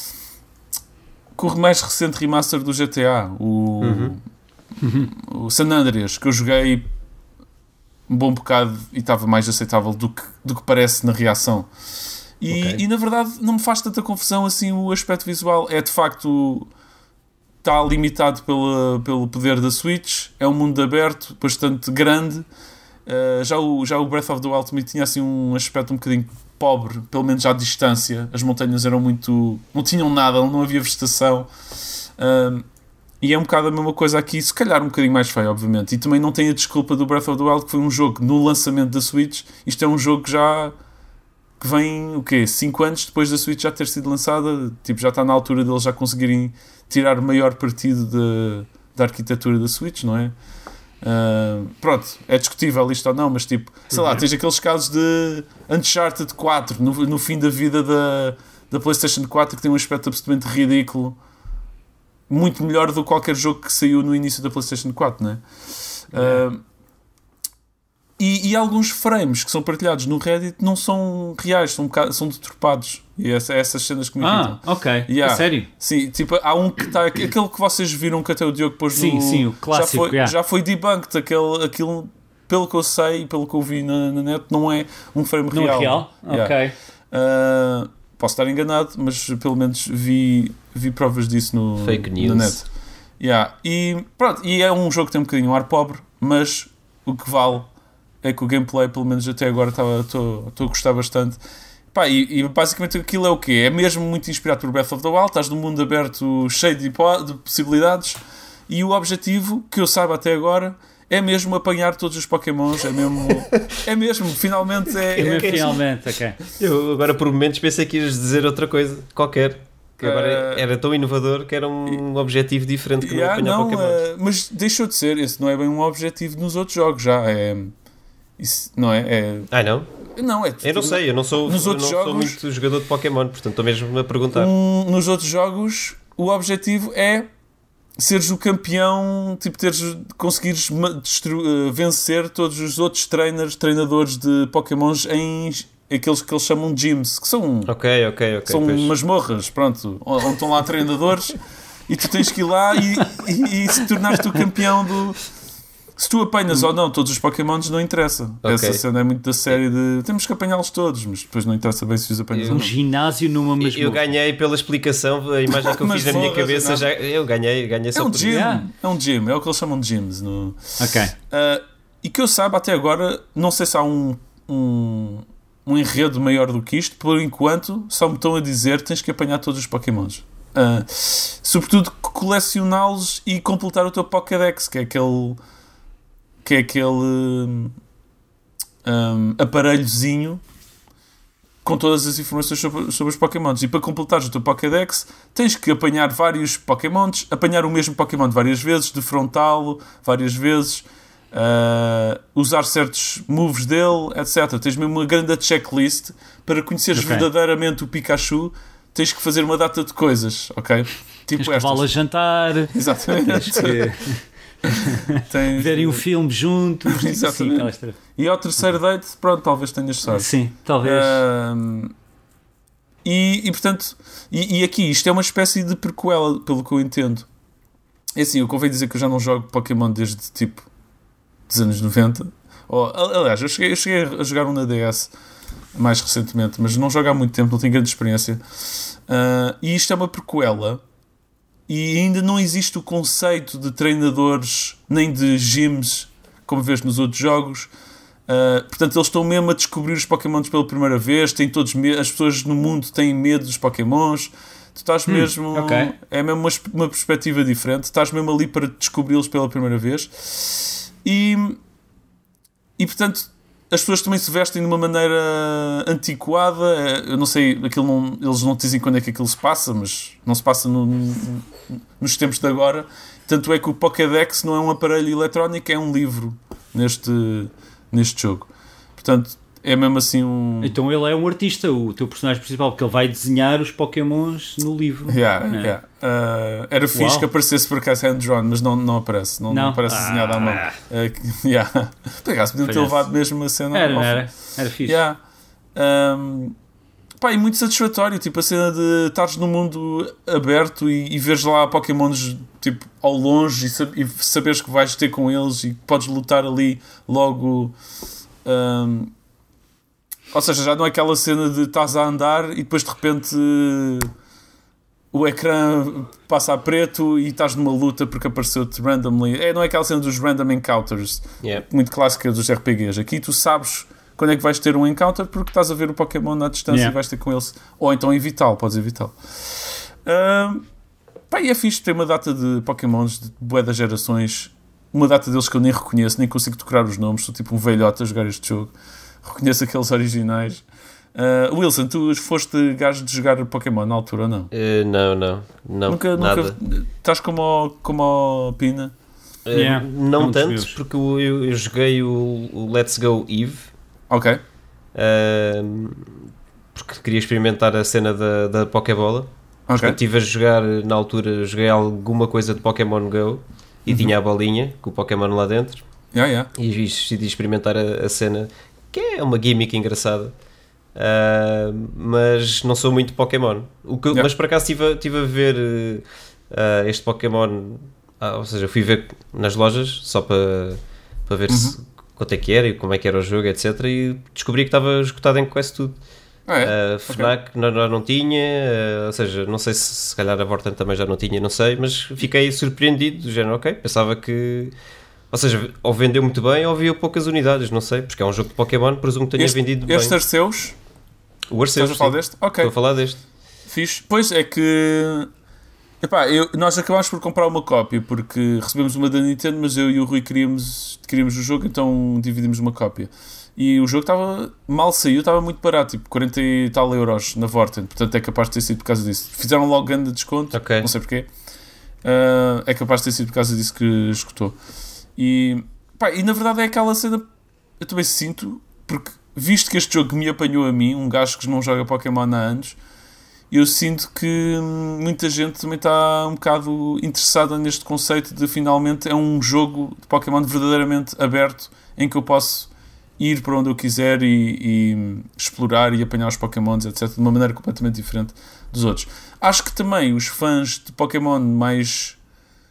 o mais recente remaster do GTA, o San Andreas, que eu joguei um bom bocado e estava mais aceitável do que parece na reação. E na verdade não me faz tanta confusão assim o aspecto visual. É de facto... está limitado pelo poder da Switch, é um mundo aberto, bastante grande. Já o Breath of the Wild também tinha assim um aspecto um bocadinho pobre, pelo menos à distância. As montanhas eram muito... não tinham nada, não havia vegetação. E é um bocado a mesma coisa aqui, se calhar um bocadinho mais feio, obviamente. E também não tem a desculpa do Breath of the Wild, que foi um jogo no lançamento da Switch. Isto é um jogo que vem, 5 anos depois da Switch já ter sido lançada. Tipo, já está na altura deles já conseguirem tirar o maior partido da arquitetura da Switch, não é? Pronto, é discutível isto ou não, mas tipo, sei lá, tens aqueles casos de Uncharted 4 no fim da vida da PlayStation 4, que tem um aspecto absolutamente ridículo, muito melhor do que qualquer jogo que saiu no início da PlayStation 4, não é? E alguns frames que são partilhados no Reddit não são reais, são deturpados. E essas cenas que me irritam. Ok. A sério? Sim, tipo, há um que está... Aquele que vocês viram que até o Diogo pôs no... Sim, o clássico. Já foi debunked. Aquilo, pelo que eu sei e pelo que eu vi na net, não é um frame real. Não é real? Ok. Posso estar enganado, mas pelo menos vi provas disso Fake news. na net. E pronto, e é um jogo que tem um bocadinho um ar pobre, mas o que vale é que o gameplay, pelo menos até agora, estou a gostar bastante. E basicamente aquilo é o quê? É mesmo muito inspirado por Breath of the Wild. Estás num mundo aberto cheio de possibilidades, e o objetivo, que eu saiba até agora, é mesmo apanhar todos os Pokémons. É mesmo, finalmente finalmente, ok. Eu agora por momentos pensei que ias dizer outra coisa qualquer, que agora era tão inovador que era um objetivo diferente que não apanhar Pokémons. Mas deixou de ser. Esse não é bem um objetivo nos outros jogos, já isso não é? Não? Não, eu não sei, eu não sou muito jogador de Pokémon, portanto estou mesmo a perguntar. Nos outros jogos o objetivo é seres o campeão, tipo, conseguires vencer todos os outros treinadores de Pokémons em aqueles que eles chamam de gyms, que são são masmorras, pronto, onde estão lá treinadores e tu tens que ir lá e se tornaste o campeão Se tu apanhas ou não todos os Pokémons, não interessa. Okay. Essa cena é muito da série de temos que apanhá-los todos, mas depois não interessa bem se os apanhas ou não. Ginásio numa mesma. Eu ganhei pela explicação, a imagem que eu fiz na minha cabeça, já, eu ganhei só por gym. É um gym, é o que eles chamam de gyms. Ok. E que eu saiba até agora, não sei se há um enredo maior do que isto, por enquanto só me estão a dizer que tens que apanhar todos os Pokémons. Sobretudo colecioná-los e completar o teu Pokédex, que é aquele aparelhozinho com todas as informações sobre os Pokémons. E para completares o teu Pokédex tens que apanhar vários Pokémons, apanhar o mesmo Pokémon várias vezes, defrontá-lo várias vezes, usar certos moves dele, etc. Tens mesmo uma grande checklist para conheceres verdadeiramente o Pikachu. Tens que fazer uma data de coisas, ok? Tipo tens que levá-lo a jantar. Exatamente. Verem um filme juntos. Exatamente. Assim, e ao terceiro date, pronto, talvez tenhas sorte. Sim, talvez. E portanto, e aqui isto é uma espécie de prequela, pelo que eu entendo. É assim, eu convém dizer que eu já não jogo Pokémon desde tipo dos anos 90. Aliás, eu cheguei a jogar um na DS mais recentemente, mas não jogo há muito tempo, não tenho grande experiência. E isto é uma prequela e ainda não existe o conceito de treinadores nem de gyms como vês nos outros jogos. Portanto, eles estão mesmo a descobrir os Pokémons pela primeira vez. Têm todos as pessoas no mundo têm medo dos Pokémons. Tu estás mesmo... É mesmo uma perspectiva diferente. Estás mesmo ali para descobri-los pela primeira vez. E portanto, as pessoas também se vestem de uma maneira antiquada. Eu não sei, eles não dizem quando é que aquilo se passa, mas não se passa nos tempos de agora. Tanto é que o Pokédex não é um aparelho eletrónico, é um livro neste jogo. Portanto, é mesmo assim um... Então ele é um artista, o teu personagem principal, porque ele vai desenhar os Pokémons no livro. Era fixe que aparecesse por acaso hand-drawn, mas não aparece. Não aparece desenhado à mão. Por acaso podiam ter levado mesmo a cena. Era fixe. E muito satisfatório, tipo a cena de estares num mundo aberto e veres lá Pokémons tipo, ao longe e saberes que vais ter com eles e que podes lutar ali logo. Ou seja, já não é aquela cena de estás a andar e depois de repente o ecrã passa a preto e estás numa luta porque apareceu-te randomly. Não é aquela cena dos random encounters, muito clássica dos RPGs. Aqui tu sabes quando é que vais ter um encounter porque estás a ver o Pokémon à distância e vais ter com ele. Ou então evitá-lo, podes evitá-lo. E é fixe, tem uma data de Pokémons de bué das gerações, uma data deles que eu nem reconheço, nem consigo decorar os nomes, sou tipo um velhote a jogar este jogo. Reconheço aqueles originais. Wilson, tu foste gajo de jogar Pokémon na altura ou não? Não. Nunca. Estás como o Pina? Não tanto, porque eu joguei o Let's Go Eve. Ok. Porque queria experimentar a cena da Pokébola. Okay. Eu estive a jogar, na altura, joguei alguma coisa de Pokémon Go e tinha a bolinha com o Pokémon lá dentro. E decidi experimentar a cena, que é uma gimmick engraçada. Mas não sou muito Pokémon. Mas por acaso estive a ver este Pokémon, ou seja, fui ver nas lojas só para ver quanto é que era e como é que era o jogo, etc. E descobri que estava esgotado em quase tudo. FNAC não tinha, ou seja, não sei se calhar a Vorten também já não tinha, não sei, mas fiquei surpreendido, do género, pensava que, ou seja, ou vendeu muito bem ou havia poucas unidades, não sei, porque é um jogo de Pokémon, presumo que tenha vendido bem. Este Arceus? O Arceus, estás a falar deste? Ok. Estou a falar deste. Fixe. Pois é que... nós acabámos por comprar uma cópia porque recebemos uma da Nintendo, mas eu e o Rui queríamos o jogo, então dividimos uma cópia. E o jogo mal saiu, estava muito barato, tipo 40 e tal euros na Vorten, portanto é capaz de ter sido por causa disso. Fizeram logo grande desconto, não sei porquê. É capaz de ter sido por causa disso que esgotou. E na verdade é aquela cena, eu também sinto, porque visto que este jogo me apanhou a mim, um gajo que não joga Pokémon há anos, eu sinto que muita gente também está um bocado interessada neste conceito de finalmente é um jogo de Pokémon verdadeiramente aberto, em que eu posso ir para onde eu quiser e explorar e apanhar os Pokémons, etc., de uma maneira completamente diferente dos outros. Acho que também os fãs de Pokémon mais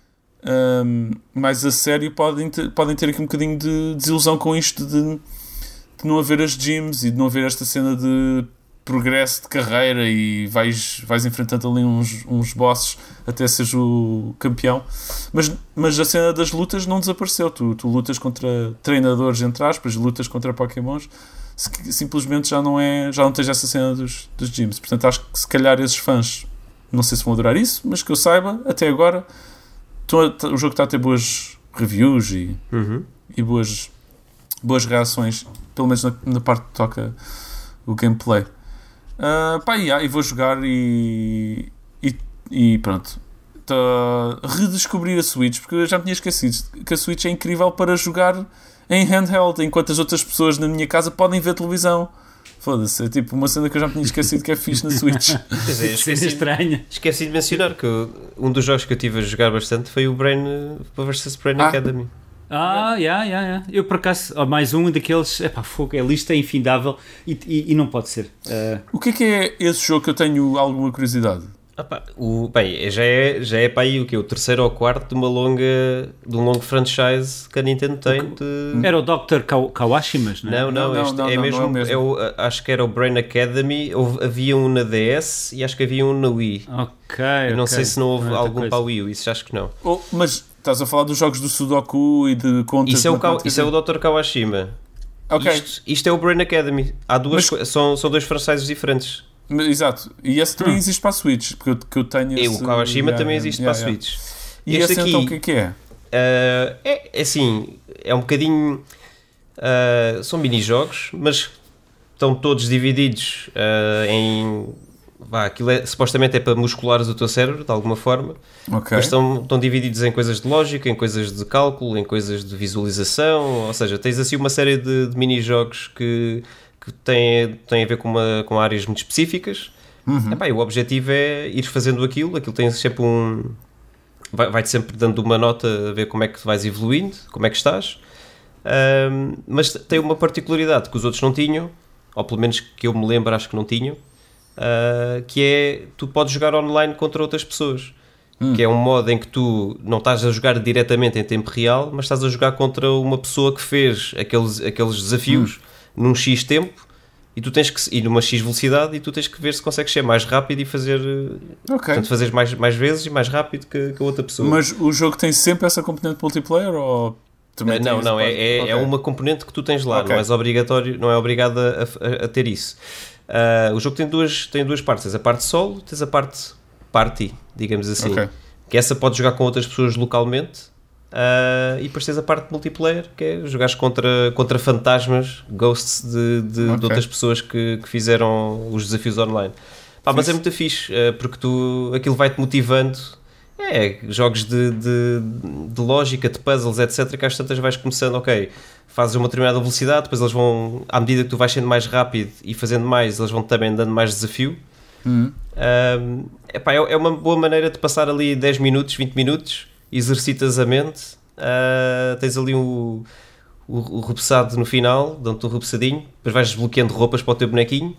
mais a sério podem ter aqui um bocadinho de desilusão com isto de não haver as gyms e de não haver esta cena de progresso de carreira e vais enfrentando ali uns bosses até seres o campeão, mas a cena das lutas não desapareceu. Tu lutas contra treinadores, entre aspas, lutas contra Pokémons, simplesmente já não tens essa cena dos gyms. Portanto, acho que se calhar esses fãs, não sei se vão adorar isso, mas que eu saiba, até agora o jogo está a ter boas reviews e boas reações, pelo menos na parte que toca o gameplay. E vou jogar e pronto. Redescobrir a Switch, porque eu já me tinha esquecido que a Switch é incrível para jogar em handheld, enquanto as outras pessoas na minha casa podem ver televisão. Foda-se, é tipo uma cena que eu já me tinha esquecido que é fixe na Switch. Esqueci de mencionar que um dos jogos que eu tive a jogar bastante foi o Brain vs Brain Academy. Eu por acaso, mais um daqueles, fogo, a lista é infindável e não pode ser. O que é esse jogo que eu tenho alguma curiosidade? Já é para aí o terceiro ou quarto de um longo franchise que a Nintendo tem. Era o Dr. Kawashimas, não é? Não, é mesmo. Acho que era o Brain Academy. Havia um na DS e acho que havia um na Wii. Eu não sei se não houve algum para a Wii, isso acho que não. Mas estás a falar dos jogos do Sudoku e de contas... Isso é o Dr. Kawashima. Isto é o Brain Academy. Há são dois franchises diferentes. Exato. E esse também existe para a Switch, porque eu tenho o Kawashima também existe para a Switch. E esse aqui, então o que é? É assim, é um bocadinho... são mini-jogos, mas estão todos divididos em... aquilo supostamente é para musculares o teu cérebro, de alguma forma. Mas estão divididos em coisas de lógica, em coisas de cálculo, em coisas de visualização. Ou seja, tens assim uma série de mini-jogos que têm a ver com áreas muito específicas. E o objetivo é ir fazendo aquilo tem sempre vai-te sempre dando uma nota a ver como é que vais evoluindo, como é que estás. Mas tem uma particularidade que os outros não tinham, ou pelo menos que eu me lembro, acho que não tinham, que é, tu podes jogar online contra outras pessoas. Que é um modo em que tu não estás a jogar diretamente em tempo real, mas estás a jogar contra uma pessoa que fez aqueles desafios num X tempo e tu tens que ir numa X velocidade e tu tens que ver se consegues ser mais rápido e fazer portanto, fazeres mais vezes e mais rápido que a outra pessoa. Mas o jogo tem sempre essa componente multiplayer ou também não, é uma componente que tu tens lá, não és obrigatório, não é obrigado a ter isso. O jogo tem duas partes, tens a parte solo, tens a parte party, digamos assim, que essa podes jogar com outras pessoas localmente. E depois tens a parte multiplayer, que é jogares contra fantasmas, ghosts de outras pessoas que fizeram os desafios online. Mas é muito fixe, porque aquilo vai-te motivando. Jogos de lógica, de puzzles, etc, que às tantas vais começando, fazes uma determinada velocidade, depois eles vão, à medida que tu vais sendo mais rápido e fazendo mais, eles vão também dando mais desafio. É uma boa maneira de passar ali 10 minutos, 20 minutos, exercitas a mente, tens ali o repousado no final, dão-te um repousadinho, depois vais desbloqueando roupas para o teu bonequinho.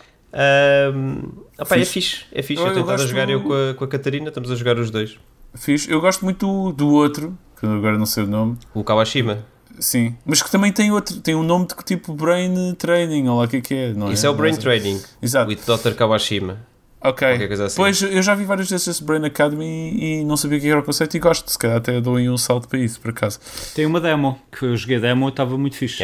É fixe. Eu tenho estado a jogar com a Catarina, estamos a jogar os dois. Fixe. Eu gosto muito do outro, que agora não sei o nome. O Kawashima. Sim, mas que também tem um nome de que tipo Brain Training, ou lá o que é, não é? Isso é o Brain Training, exato. With Dr. Kawashima. Assim. Pois, eu já vi vários desses Brain Academy e não sabia o que era o conceito e gosto, se calhar até dou um salto para isso, por acaso. Tem uma demo, que eu joguei demo e estava muito fixe.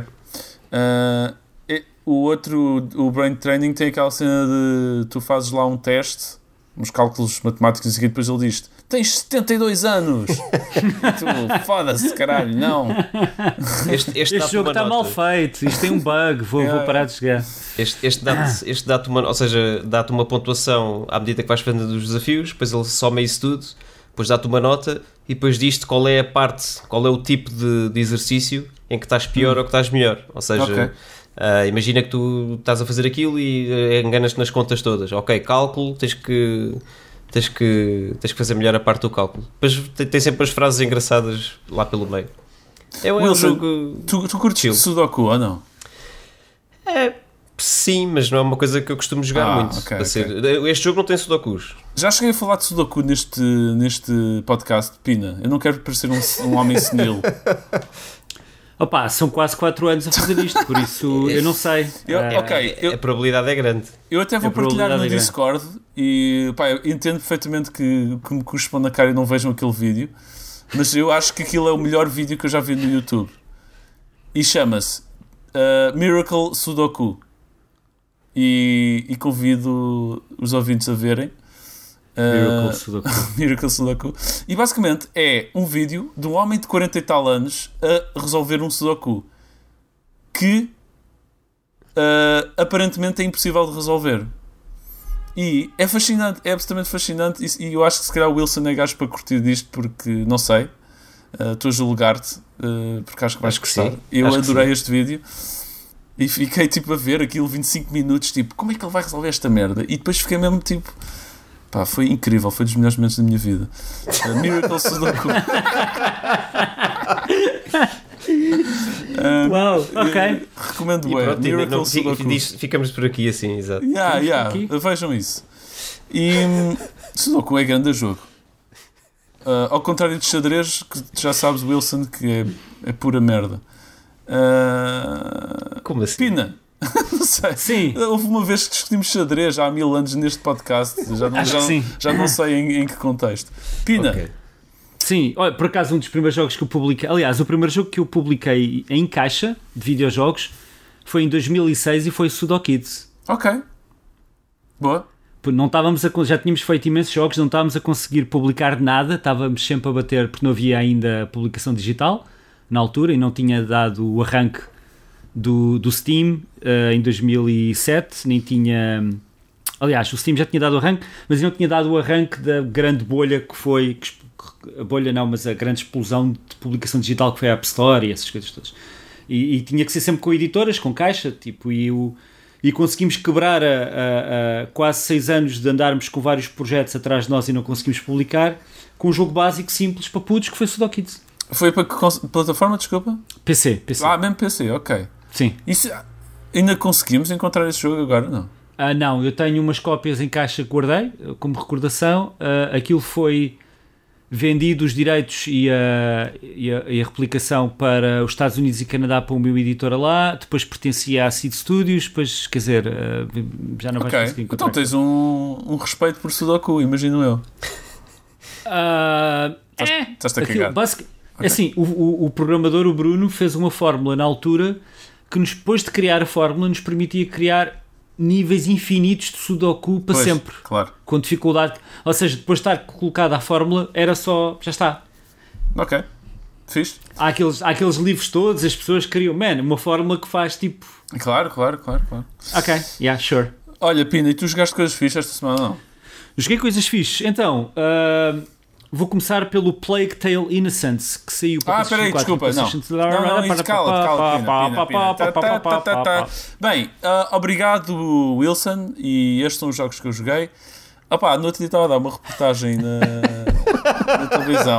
O outro, o Brain Training, tem aquela cena de tu fazes lá um teste, uns cálculos matemáticos e depois ele diz: tens 72 anos! Tu, foda-se, caralho, não! Este jogo está mal feito, isto tem um bug, vou parar de jogar. Este dá-te uma, ou seja, dá-te uma pontuação à medida que vais fazendo os desafios, depois ele soma isso tudo, depois dá-te uma nota e depois diz-te qual é o tipo de exercício em que estás pior ou que estás melhor. Ou seja, imagina que tu estás a fazer aquilo e enganas-te nas contas todas. Cálculo, tens que fazer melhor a parte do cálculo. Depois tem sempre as frases engraçadas lá pelo meio. É um jogo... Tu curtes Sudoku ou não? Sim, mas não é uma coisa que eu costumo jogar muito. Este jogo não tem Sudokus. Já cheguei a falar de Sudoku neste podcast, Pina. Eu não quero parecer um homem senil. Opa, são quase 4 anos a fazer isto, por isso eu não sei. A probabilidade é grande. Eu até vou partilhar no Discord e pá, eu entendo perfeitamente que me cuspam na cara e não vejam aquele vídeo, mas eu acho que aquilo é o melhor vídeo que eu já vi no YouTube. E chama-se Miracle Sudoku. E convido os ouvintes a verem. Miracle Sudoku. E basicamente é um vídeo de um homem de 40 e tal anos a resolver um Sudoku que aparentemente é impossível de resolver. E é fascinante, é absolutamente fascinante. E eu acho que se calhar o Wilson é gajo para curtir disto, porque não sei, estou a julgar-te, porque acho que vais gostar. Eu adorei este vídeo e fiquei tipo a ver aquilo 25 minutos, tipo, como é que ele vai resolver esta merda? E depois fiquei mesmo tipo. Pá, foi incrível, foi dos melhores momentos da minha vida. Miracle Sudoku. Uau, ok. Recomendo bem. Miracle Sudoku. Ficamos por aqui assim, exato. Vejam isso. E Sudoku é grande jogo. Ao contrário de xadrez, que já sabes, Wilson, que é pura merda. Como assim? Pina. Não sei. Sim. Houve uma vez que discutimos xadrez há 1000 anos neste podcast. Já não sei em que contexto. Pina. Okay. Sim, olha, por acaso um dos primeiros jogos que eu publiquei, aliás, o primeiro jogo que eu publiquei em caixa de videojogos foi em 2006 e foi Sudokids. Ok. Boa. Não estávamos já tínhamos feito imensos jogos, não estávamos a conseguir publicar nada, estávamos sempre a bater porque não havia ainda publicação digital na altura e não tinha dado o arranque do Steam em 2007, nem tinha... Aliás, o Steam já tinha dado o arranque, mas não tinha dado o arranque da grande bolha que foi... A bolha não, mas a grande explosão de publicação digital que foi a App Store e essas coisas todas. E tinha que ser sempre com editoras, com caixa, tipo, e conseguimos quebrar a quase 6 anos de andarmos com vários projetos atrás de nós e não conseguimos publicar, com um jogo básico, simples, para putos, que foi Sudokids. Foi para que plataforma, desculpa? PC. Ah, mesmo PC, ok. Sim. Isso, ainda conseguimos encontrar esse jogo agora, não? Não, eu tenho umas cópias em caixa que guardei, como recordação. Aquilo foi vendido os direitos e a replicação para os Estados Unidos e Canadá para uma editora lá, depois pertencia à Seed Studios, depois, quer dizer, já não vais conseguir encontrar. Então tens um respeito por Sudoku, imagino eu. Estás-te a cagar. Okay. Assim, o programador, o Bruno, fez uma fórmula na altura que depois de criar a fórmula nos permitia criar níveis infinitos de Sudoku para sempre. Claro. Com dificuldade. Ou seja, depois de estar colocada a fórmula, era só... Já está. Ok. Fixe. Há aqueles livros todos, as pessoas criam, uma fórmula que faz tipo... Claro. Ok, yeah, sure. Olha, Pina, e tu jogaste coisas fixes esta semana, não? Joguei coisas fixes. Então... vou começar pelo Plague Tale Innocence, que saiu para PlayStation 4. Desculpa, não, cala. Bem, obrigado, Wilson, e estes são os jogos que eu joguei. No outro dia estava a dar uma reportagem na televisão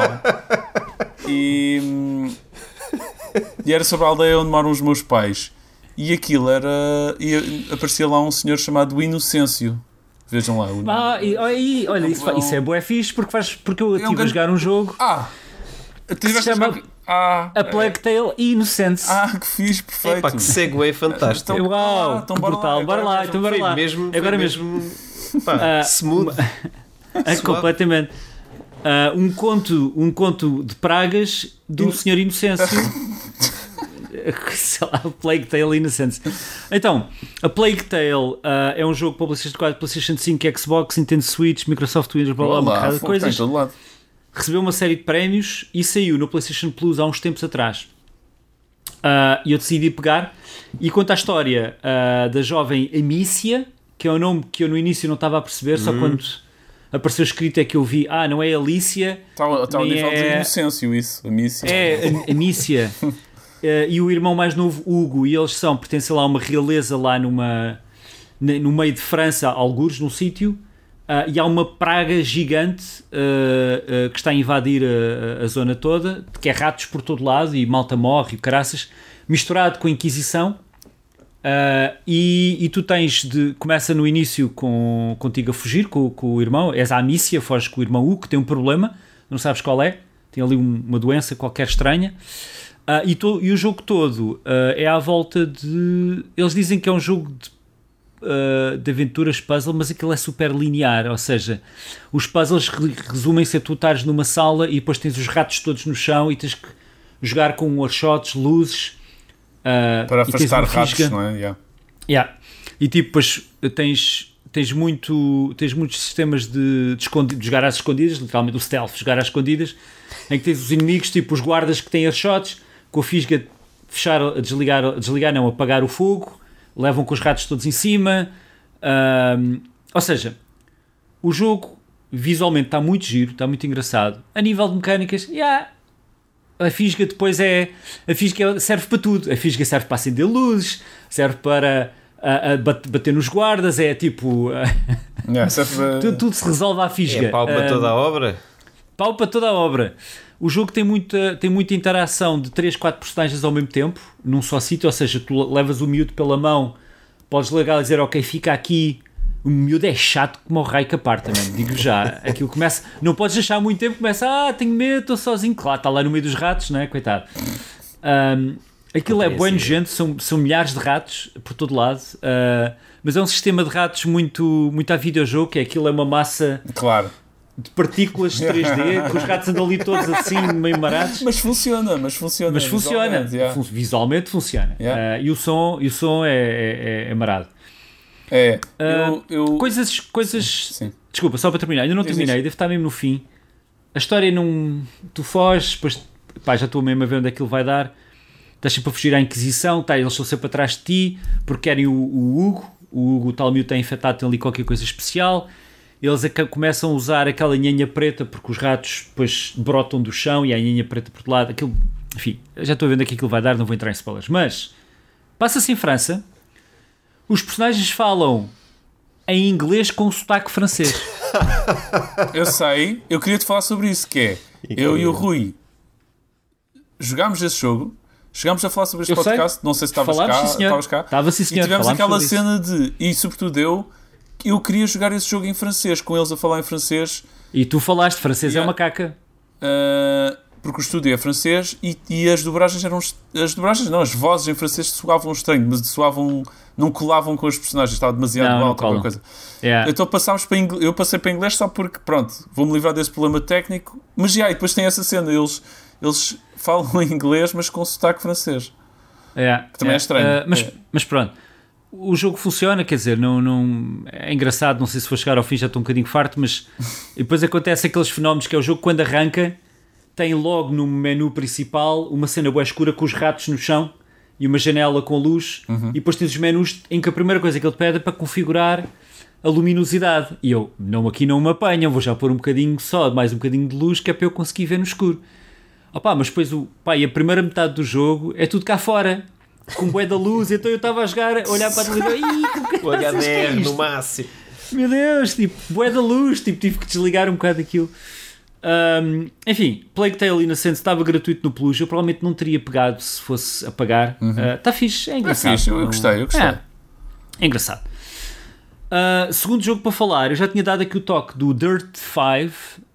e era sobre a aldeia onde moram os meus pais, e aquilo era... E aparecia lá um senhor chamado Inocêncio. Vejam lá. Olha, isso é bué fixe porque eu estive a jogar um jogo que se chama A Plague Tale Innocence. Que fixe, perfeito. Que segue fantástico. Uau, então brutal. Bora lá. Agora mesmo. Smooth. Completamente. Um conto de pragas do Senhor Inocêncio. Sei lá, Plague Tale Innocence. Então, a Plague Tale é um jogo para PlayStation 4, PlayStation 5, Xbox, Nintendo Switch, Microsoft Windows, blá blá blá, coisas. Recebeu uma série de prémios e saiu no PlayStation Plus há uns tempos atrás. E eu decidi pegar. E conta a história da jovem Amicia, que é um nome que eu no início não estava a perceber, só quando apareceu escrito é que eu vi, não é Alicia. Está ao nível de inocêncio isso, Amicia. É Amicia. E o irmão mais novo, Hugo, e eles pertencem lá a uma realeza lá no meio de França, algures, num sítio, e há uma praga gigante que está a invadir a zona toda, que é ratos por todo lado e malta morre e caraças, misturado com a Inquisição, E tu começa no início contigo a fugir com o irmão, és a Amicia, foges com o irmão Hugo, que tem um problema, não sabes qual é, tem ali uma doença qualquer estranha, e o jogo todo é à volta de... Eles dizem que é um jogo de aventuras puzzle, mas aquilo é super linear, ou seja, os puzzles resumem-se a tu estares numa sala e depois tens os ratos todos no chão e tens que jogar com archotes, luzes, para afastar ratos, não é? E tipo, depois tens muitos sistemas de jogar às escondidas, literalmente o stealth, jogar às escondidas, em que tens os inimigos, tipo os guardas que têm archotes, com a fisga apagar o fogo, levam com os ratos todos em cima, ou seja, o jogo visualmente está muito giro, está muito engraçado. A nível de mecânicas, a fisga depois serve para tudo. A fisga serve para acender luzes, serve para bater nos guardas, é tipo... tudo se resolve à fisga. É pau para toda a obra. Pau para toda a obra. O jogo tem muita interação de 3, 4 personagens ao mesmo tempo, num só sítio, ou seja, tu levas o miúdo pela mão, podes ligar e dizer, ok, fica aqui. O miúdo é chato como o raio que aparta, mesmo, digo já. Aquilo começa, não podes deixar muito tempo, começa, tenho medo, estou sozinho. Claro, está lá no meio dos ratos, não é? Coitado. Aquilo é bem nojento, são milhares de ratos por todo lado, mas é um sistema de ratos muito a videojogo, que aquilo é uma massa... Claro. De partículas 3D, que os ratos andam ali todos assim, meio marados. Mas funciona. Visualmente funciona. Yeah. E o som é marado. Coisas... Sim. Desculpa, só para terminar. Ainda não terminei, deve estar mesmo no fim. A história não... Tu foges, depois... já estou mesmo a ver onde é que ele vai dar. Estás sempre a fugir à Inquisição, eles estão sempre atrás de ti, porque querem o Hugo. O Hugo, o tal miúdo, está infectado, tem ali qualquer coisa especial. Eles começam a usar aquela nhanha preta, porque os ratos depois brotam do chão e há a nhanha preta por todo lado. Aquilo, enfim, já estou a ver onde é que aquilo vai dar, não vou entrar em spoilers. Mas, passa-se em França, os personagens falam em inglês com sotaque francês. Eu sei, eu queria te falar sobre isso, que é, eu e o Rui jogámos esse jogo, chegámos a falar sobre este podcast, não sei se estavas cá. Estava, sim, senhor. E tivemos aquela cena e sobretudo eu queria jogar esse jogo em francês, com eles a falar em francês. E tu falaste, francês é uma caca. Porque o estúdio é francês e as dobragens eram... as vozes em francês soavam estranho, mas não colavam com os personagens, estava demasiado alto ou alguma coisa. Yeah. Então eu passei para inglês só porque, pronto, vou-me livrar desse problema técnico, mas e depois tem essa cena, eles falam em inglês, mas com sotaque francês. Que também é estranho. Mas pronto. O jogo funciona, quer dizer, não é engraçado, não sei se vou chegar ao fim, já estou um bocadinho farto, mas e depois acontece aqueles fenómenos que é o jogo quando arranca, tem logo no menu principal uma cena bué escura com os ratos no chão e uma janela com luz, e depois tens os menus em que a primeira coisa que ele te pede é para configurar a luminosidade, e eu, aqui não me apanham, vou já pôr mais um bocadinho de luz, que é para eu conseguir ver no escuro. Mas depois e a primeira metade do jogo é tudo cá fora, com bué da luz, então eu estava a jogar, a olhar para a televisão, o HDR no máximo, meu Deus, tipo, bué da luz, tipo, tive que desligar um bocado aquilo. Enfim, Plague Tale Innocent estava gratuito no Plus, eu provavelmente não teria pegado se fosse a pagar. Está fixe, é engraçado. É fixe, eu gostei. É engraçado. Segundo jogo para falar, eu já tinha dado aqui o toque do Dirt 5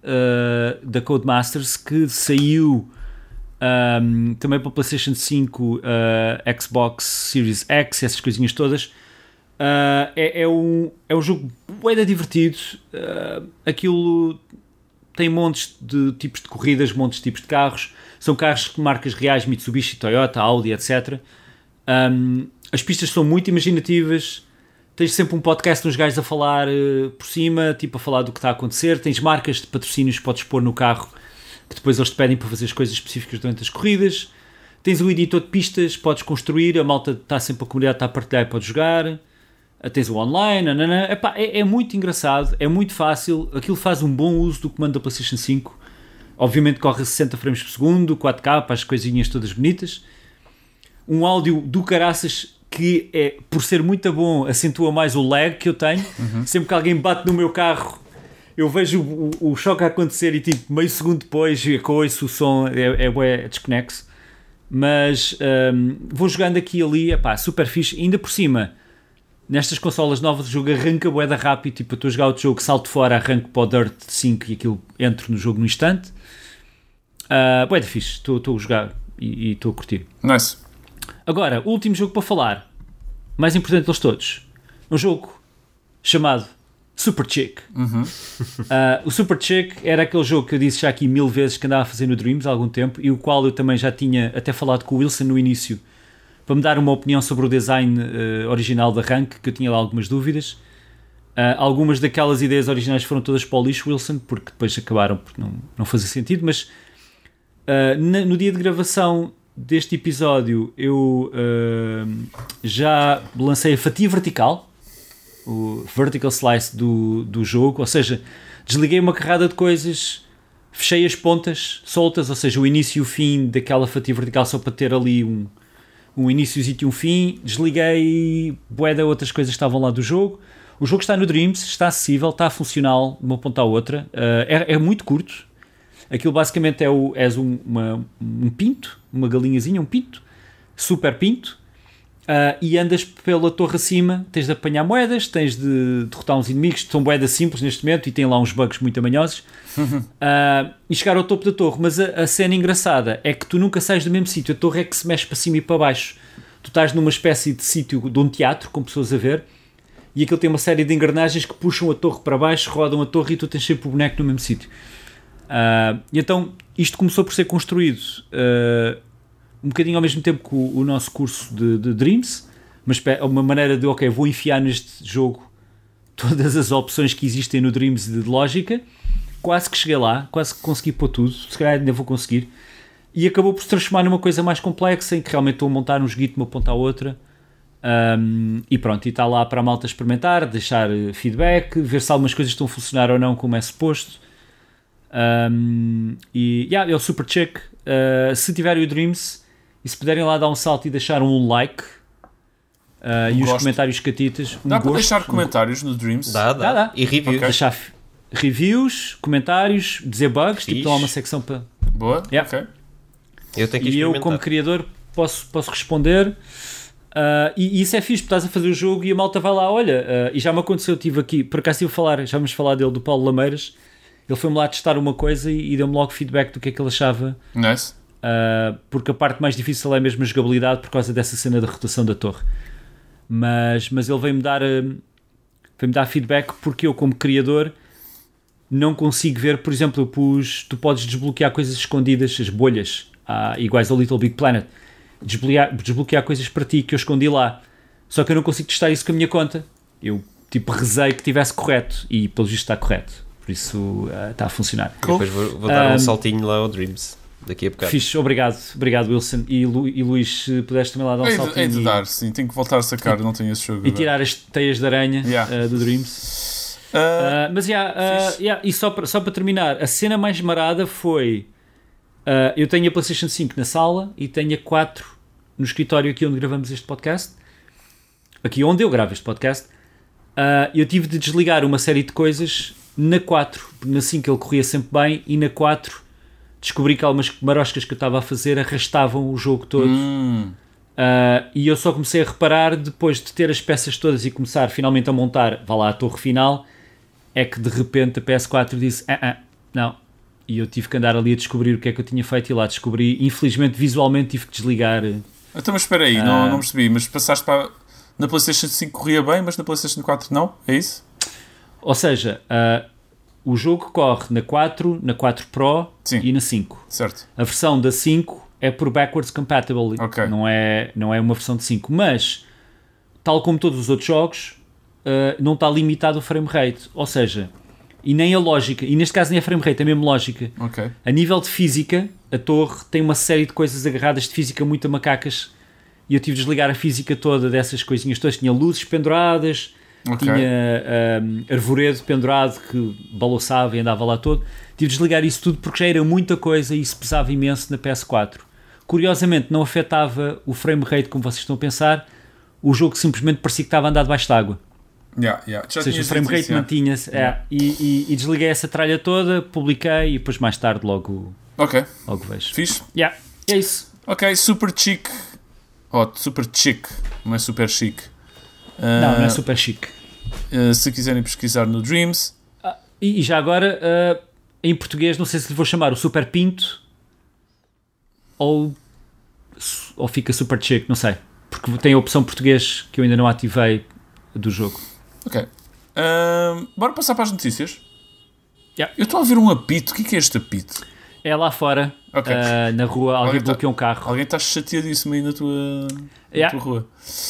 da Codemasters, que saiu também para PlayStation 5, Xbox Series X, essas coisinhas todas. É um jogo bem divertido. Aquilo tem montes de tipos de corridas, montes de tipos de carros. São carros de marcas reais, Mitsubishi, Toyota, Audi, etc. As pistas são muito imaginativas. Tens sempre um podcast dos gajos a falar por cima, tipo a falar do que está a acontecer. Tens marcas de patrocínios que podes pôr no carro, que depois eles te pedem para fazer as coisas específicas durante as corridas. Tens o editor de pistas, podes construir, a malta está sempre, a comunidade está a partilhar e podes jogar. Tens o online, é muito engraçado, é muito fácil, aquilo faz um bom uso do comando da PlayStation 5. Obviamente corre a 60 frames por segundo, 4K, as coisinhas todas bonitas. Um áudio do caraças que, por ser muito bom, acentua mais o lag que eu tenho. Sempre que alguém bate no meu carro, eu vejo o choque a acontecer e tipo, meio segundo depois, o som é desconexo. Mas vou jogando aqui e ali, epá, super fixe. Ainda por cima, nestas consolas novas, o jogo arranca bué rápido. Tipo, eu estou a jogar outro jogo, salto fora, arranco para o Dirt 5 e aquilo entro no jogo no instante. Bué da fixe, estou a jogar e estou a curtir. Nice. Agora, o último jogo para falar, mais importante deles todos, um jogo chamado Super Chick. O Super Chick era aquele jogo que eu disse já aqui 1000 vezes que andava a fazer no Dreams há algum tempo e o qual eu também já tinha até falado com o Wilson no início para me dar uma opinião sobre o design original da Rank, que eu tinha lá algumas dúvidas. Algumas daquelas ideias originais foram todas para o lixo, Wilson, porque depois acabaram porque não fazia sentido, mas no dia de gravação deste episódio eu já lancei a fatia vertical, o vertical slice do jogo, ou seja, desliguei uma carrada de coisas, fechei as pontas soltas, ou seja, o início e o fim daquela fatia vertical só para ter ali um início e um fim, desliguei bué de outras coisas que estavam lá do jogo. O jogo está no Dreams, está acessível, está funcional de uma ponta à outra, é muito curto. Aquilo basicamente és um pinto, uma galinhazinha, um pinto, super pinto, e andas pela torre acima, tens de apanhar moedas, tens de derrotar uns inimigos, são moedas simples neste momento e tem lá uns bugs muito amanhosos, e chegar ao topo da torre. Mas a cena engraçada é que tu nunca sais do mesmo sítio, a torre é que se mexe para cima e para baixo. Tu estás numa espécie de sítio de um teatro, com pessoas a ver, e aquilo tem uma série de engrenagens que puxam a torre para baixo, rodam a torre e tu tens sempre o boneco no mesmo sítio. E então isto começou por ser construído um bocadinho ao mesmo tempo que o nosso curso de Dreams, mas uma maneira de, ok, vou enfiar neste jogo todas as opções que existem no Dreams de lógica. Quase que cheguei lá, quase que consegui pôr tudo, se calhar ainda vou conseguir, e acabou por se transformar numa coisa mais complexa, em que realmente estou a montar um joguito de uma ponta à outra, e pronto, e está lá para a malta experimentar, deixar feedback, ver se algumas coisas estão a funcionar ou não como é suposto. É o Super Chick. Se tiverem o Dreams e se puderem lá dar um salto e deixar um like e os comentários catitas, dá para deixar comentários no Dreams? Dá. E reviews. Okay. Deixar reviews, comentários, dizer bugs, tipo, há uma secção para... Boa, ok. Eu tenho que e eu, como criador, posso responder. E isso é fixe, porque estás a fazer o jogo e a malta vai lá, olha, e já me aconteceu, estive aqui, por acaso já vamos falar dele, do Paulo Lameiras. Ele foi-me lá testar uma coisa e deu-me logo feedback do que é que ele achava. Nice. Porque a parte mais difícil é mesmo a jogabilidade por causa dessa cena da rotação da torre. Mas ele veio-me dar feedback porque eu, como criador, não consigo ver, por exemplo, tu podes desbloquear coisas escondidas, as bolhas, iguais ao Little Big Planet, desbloquear coisas para ti que eu escondi lá. Só que eu não consigo testar isso com a minha conta. Eu, rezei que estivesse correto e, pelo visto, está correto. Por isso está a funcionar. Cool. Depois vou dar um saltinho lá ao Dreams daqui a bocado. Fixe, obrigado Wilson. E Luís, se puderes também lá dar um saltinho. É de dar, sim, tenho que voltar a sacar, não tenho esse jogo. E tirar as teias de aranha do Dreams. Mas e só para terminar, a cena mais marada foi eu tenho a PlayStation 5 na sala e tenho a 4 no escritório aqui onde gravamos este podcast, aqui onde eu gravo este podcast. Eu tive de desligar uma série de coisas na 4, na 5 ele corria sempre bem, e na 4 descobri que algumas maroscas que eu estava a fazer arrastavam o jogo todo. E eu só comecei a reparar depois de ter as peças todas e começar finalmente a montar, vá lá, a torre final, é que de repente a PS4 disse não, e eu tive que andar ali a descobrir o que é que eu tinha feito, e lá descobri, infelizmente visualmente tive que desligar. Então, mas espera aí, não percebi, mas passaste para... Na PlayStation 5 corria bem, mas na PlayStation 4 não? É isso? Ou seja, o jogo corre na 4, na 4 Pro e na 5. Certo. A versão da 5 é por backwards compatible, não é uma versão de 5, mas tal como todos os outros jogos, não está limitado o frame rate, ou seja, e nem a lógica, e neste caso nem a frame rate, é mesmo lógica. A nível de física, a torre tem uma série de coisas agarradas de física muito a macacas, e eu tive de desligar a física toda dessas coisinhas todas. Tinha luzes penduradas, tinha arvoredo pendurado que balançava e andava lá todo. Tive de desligar isso tudo porque já era muita coisa e isso pesava imenso na PS4. Curiosamente não afetava o frame rate como vocês estão a pensar, o jogo simplesmente parecia que estava a andar debaixo de água. Ou seja, o frame rate mantinha-se. E desliguei essa tralha toda, publiquei e depois mais tarde logo vejo. Fixe. É isso. Ok, super chic. Super chic, não é super chic. Não é super chic. Se quiserem pesquisar no Dreams. E já agora, em português, não sei se lhe vou chamar o Super Pinto ou fica super chic, não sei. Porque tem a opção português que eu ainda não ativei do jogo. Ok. Bora passar para as notícias. Yeah. Eu estou a ouvir um apito. O que é este apito? É lá fora, na rua, alguém bloqueou um carro. Alguém está chateadíssimo aí na tua rua.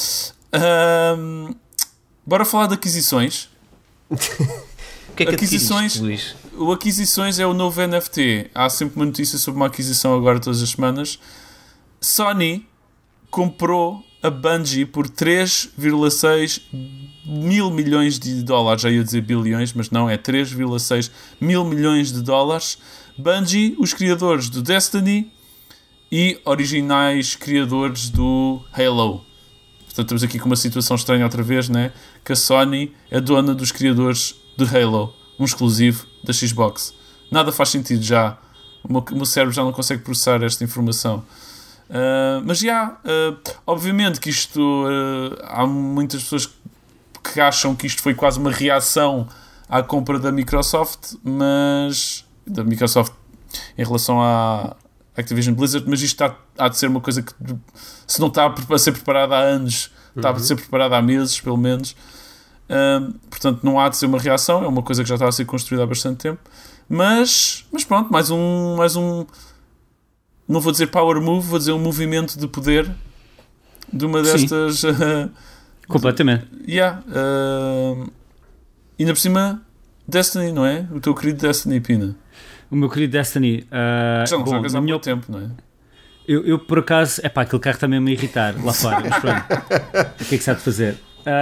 Bora falar de aquisições. O que é que aquisições, Luís? O Aquisições é o novo NFT. Há sempre uma notícia sobre uma aquisição agora todas as semanas. Sony comprou a Bungie por 3,6 mil milhões de dólares. Já ia dizer bilhões, mas não, é 3,6 mil milhões de dólares. Bungie, os criadores do Destiny e originais criadores do Halo. Portanto, estamos aqui com uma situação estranha outra vez, né? Que a Sony é dona dos criadores de Halo, um exclusivo da Xbox. Nada faz sentido já. O meu cérebro já não consegue processar esta informação. Mas obviamente que isto há muitas pessoas que acham que isto foi quase uma reação à compra da Microsoft, mas da Microsoft em relação à Activision Blizzard, mas isto há de ser uma coisa que, se não está a ser preparada há anos, está a ser preparada há meses, pelo menos. Portanto, não há de ser uma reação, é uma coisa que já está a ser construída há bastante tempo. Mas pronto, mais um não vou dizer power move, vou dizer um movimento de poder de uma destas. Completamente. Ainda por cima, Destiny, não é? O teu querido Destiny, Pina. O meu querido Destiny. Já não jogas há muito tempo, não é? Eu por acaso, aquele carro está mesmo a irritar lá fora, mas pronto. O que é que se há de fazer?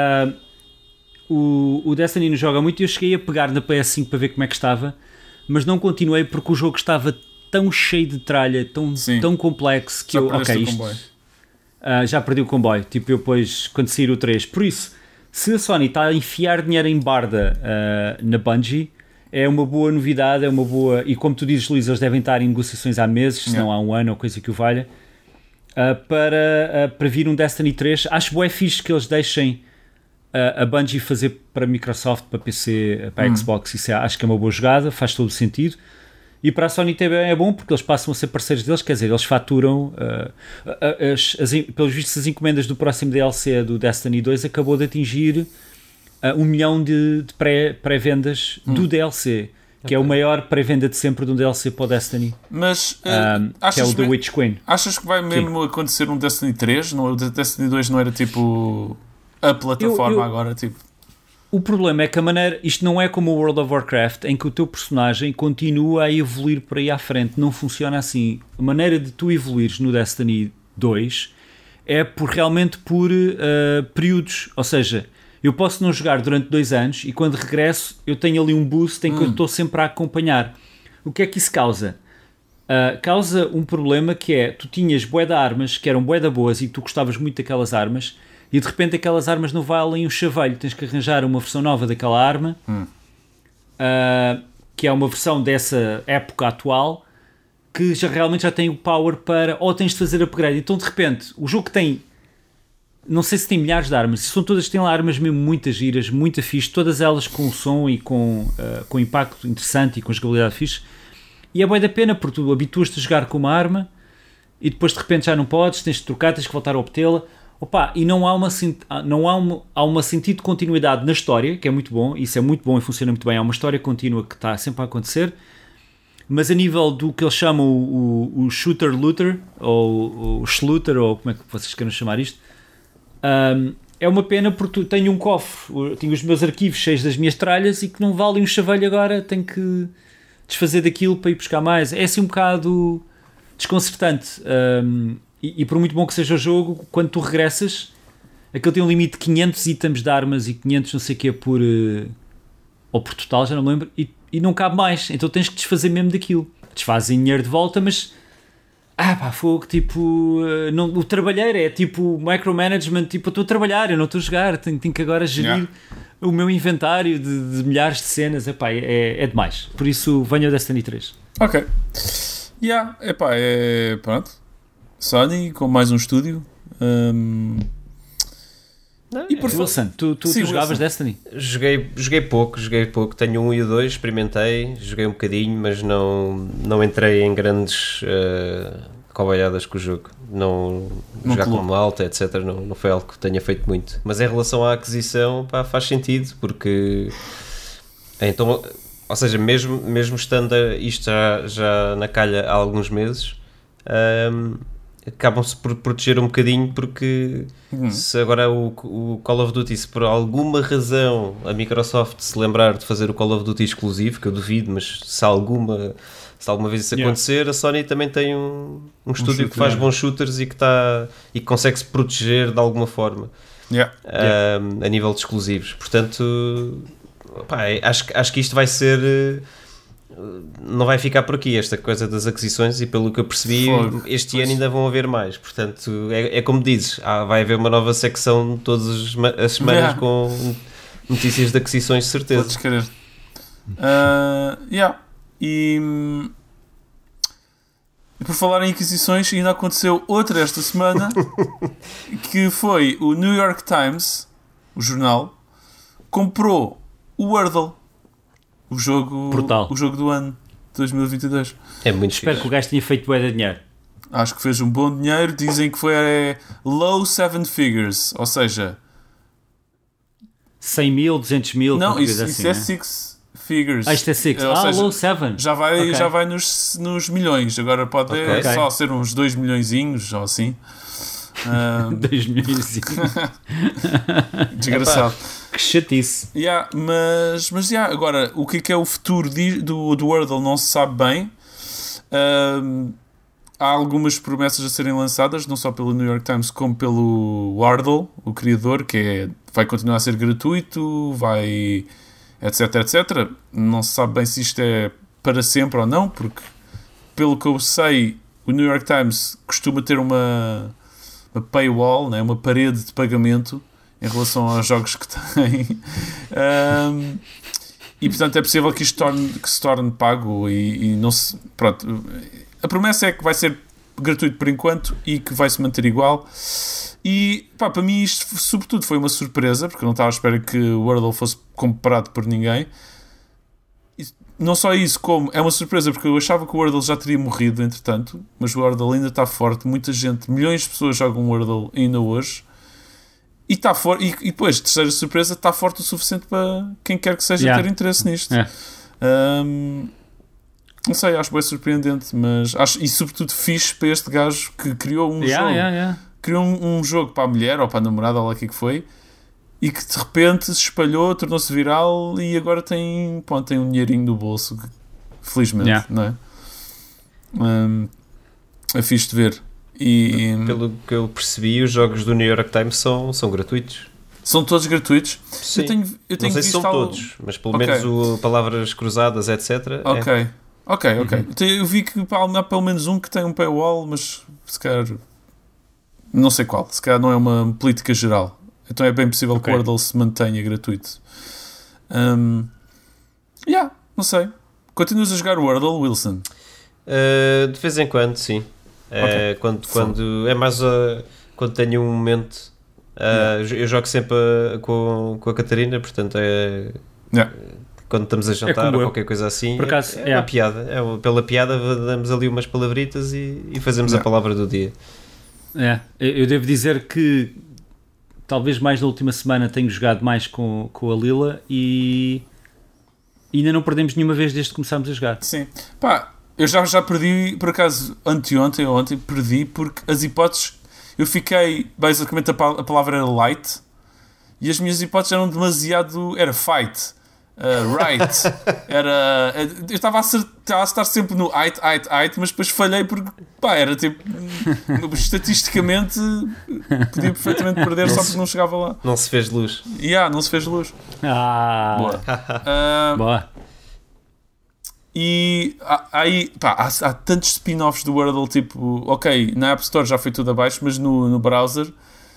O Destiny não joga muito e eu cheguei a pegar na PS5 para ver como é que estava, mas não continuei porque o jogo estava tão cheio de tralha, tão complexo que já perdi o comboio. Tipo, eu depois, quando sair o 3. Por isso, se a Sony está a enfiar dinheiro em barda na Bungie, é uma boa novidade, é uma boa... E como tu dizes, Luís, eles devem estar em negociações há meses, se não há um ano ou coisa que o valha, para vir um Destiny 3. Acho bué fixe que eles deixem a Bungie fazer para Microsoft, para PC, para Xbox. Isso acho que é uma boa jogada, faz todo o sentido. E para a Sony também é bom, porque eles passam a ser parceiros deles, quer dizer, eles faturam... pelos vistos, as encomendas do próximo DLC do Destiny 2 acabou de atingir 1 milhão de pré-vendas do DLC, que é o maior pré-venda de sempre de um DLC para o Destiny. Mas que é o The Witch Queen. Achas que vai mesmo acontecer um Destiny 3? O Destiny 2 não era tipo a plataforma agora? Tipo... O problema é que a maneira... Isto não é como o World of Warcraft, em que o teu personagem continua a evoluir por aí à frente. Não funciona assim. A maneira de tu evoluires no Destiny 2 é realmente por períodos. Ou seja, eu posso não jogar durante 2 anos e quando regresso eu tenho ali um boost em que eu estou sempre a acompanhar. O que é que isso causa? Causa um problema que é, tu tinhas bué de armas que eram bué da boas e tu gostavas muito daquelas armas, e de repente aquelas armas não valem um chaveiro, tens que arranjar uma versão nova daquela arma, que é uma versão dessa época atual, que realmente já tem o power para, ou tens de fazer upgrade. Então de repente, o jogo tem, não sei se tem milhares de armas, são todas, tem lá armas mesmo muitas giras, muito fixe, todas elas com som e com impacto interessante e com jogabilidade fixe, e é bué da pena porque tu habituas-te a jogar com uma arma e depois de repente já não podes, tens de trocar, tens que voltar a obtê-la. E não há uma sentido de continuidade na história, que é muito bom, isso é muito bom e funciona muito bem. Há uma história contínua que está sempre a acontecer, mas a nível do que eles chamam o shooter-looter, ou o schluter, ou como é que vocês querem chamar isto, é uma pena porque tenho um cofre, tenho os meus arquivos cheios das minhas tralhas e que não valem um chaveiro agora, tenho que desfazer daquilo para ir buscar mais. É assim um bocado desconcertante. E por muito bom que seja o jogo, quando tu regressas, aquele tem um limite de 500 itens de armas e 500 não sei o que ou por total, já não me lembro, e não cabe mais, então tens que desfazer mesmo daquilo. Desfazem dinheiro de volta, mas fogo, tipo, o trabalheiro é tipo micromanagement, tipo, eu estou a trabalhar, eu não estou a jogar, tenho que agora gerir o meu inventário de milhares de cenas, é demais. Por isso, venha o Destiny 3. Ok. Pronto. Sony, com mais um estúdio. E por Wilson, tu jogavas Destiny? Joguei pouco. Tenho 1 e o 2, experimentei, joguei um bocadinho, mas não entrei em grandes cobalhadas com o jogo. Não jogar com malta, etc. Não foi algo que tenha feito muito. Mas em relação à aquisição, pá, faz sentido, porque então, ou seja, mesmo estando isto já na calha há alguns meses, acabam-se por proteger um bocadinho, porque se agora o Call of Duty, se por alguma razão a Microsoft se lembrar de fazer o Call of Duty exclusivo, que eu duvido, mas se alguma vez isso acontecer, a Sony também tem um estúdio que faz bons shooters e que consegue se proteger de alguma forma a nível de exclusivos. Portanto, pá, acho que isto vai ser... não vai ficar por aqui esta coisa das aquisições, e pelo que eu percebi este ano ainda vão haver mais. Portanto, é como dizes, vai haver uma nova secção todas as semanas com notícias de aquisições, de certeza. Podes querer. E por falar em aquisições, ainda aconteceu outra esta semana, que foi o New York Times, o jornal, comprou o Wordle, o jogo do ano 2022. É muito Espero que o gajo tenha feito bué de dinheiro. Acho que fez um bom dinheiro. Dizem que foi low 7 figures, ou seja, 100 mil, 200 mil. Não, isso assim, é 6 figures. Isto é 6. Low 7. Já vai nos milhões. Agora pode só ser uns 2 milhõezinhos ou assim. 2 milhões. Desgraçado. Que chatice. Mas agora, o que é o futuro do Wordle não se sabe bem. Há algumas promessas a serem lançadas, não só pelo New York Times como pelo Wordle, o criador, que vai continuar a ser gratuito, etc. Não se sabe bem se isto é para sempre ou não, porque, pelo que eu sei, o New York Times costuma ter uma paywall, né? Uma parede de pagamento em relação aos jogos que tem. E portanto é possível que isto se torne pago e não se... Pronto. A promessa é que vai ser gratuito por enquanto e que vai se manter igual. E para mim isto sobretudo foi uma surpresa, porque eu não estava à espera que o Wordle fosse comprado por ninguém. E não só isso, como é uma surpresa porque eu achava que o Wordle já teria morrido entretanto, mas o Wordle ainda está forte, muita gente, milhões de pessoas jogam o Wordle ainda hoje. E está forte, e depois, terceira surpresa, está forte o suficiente para quem quer que seja ter interesse nisto. Não sei, acho bem surpreendente, mas acho, e sobretudo fixe para este gajo que criou um jogo. Criou um jogo para a mulher ou para a namorada, ou lá o que foi, e que de repente se espalhou, tornou-se viral e agora tem um dinheirinho no bolso, felizmente, não é? É fixe de ver. E pelo que eu percebi, os jogos do New York Times são gratuitos. São todos gratuitos? Sim. Eu tenho não sei se são todos, mas pelo menos palavras cruzadas, etc. Ok. Então, eu vi que há pelo menos um que tem um paywall, mas se calhar não sei qual, se calhar não é uma política geral. Então é bem possível que o Wordle se mantenha gratuito. Não sei. Continuas a jogar o Wordle, Wilson? De vez em quando, sim. Quando é mais quando tenho um momento. Eu jogo sempre com a Catarina, portanto quando estamos a jantar ou qualquer coisa assim. Por acaso, é uma piada. Pela piada damos ali umas palavritas e fazemos a palavra do dia. Eu devo dizer que talvez mais na última semana tenho jogado mais com a Lila e ainda não perdemos nenhuma vez desde que começámos a jogar. Sim. Eu já perdi, por acaso, ontem perdi, porque as hipóteses, eu fiquei, basicamente a palavra era light, e as minhas hipóteses eram demasiado, era fight, right, eu estava a estar sempre no height, mas depois falhei porque, era tipo, estatisticamente, podia perfeitamente perder só porque não chegava lá. Não se fez luz. Não se fez luz. Boa. E há tantos spin-offs do Wordle, tipo, na App Store já foi tudo abaixo, mas no browser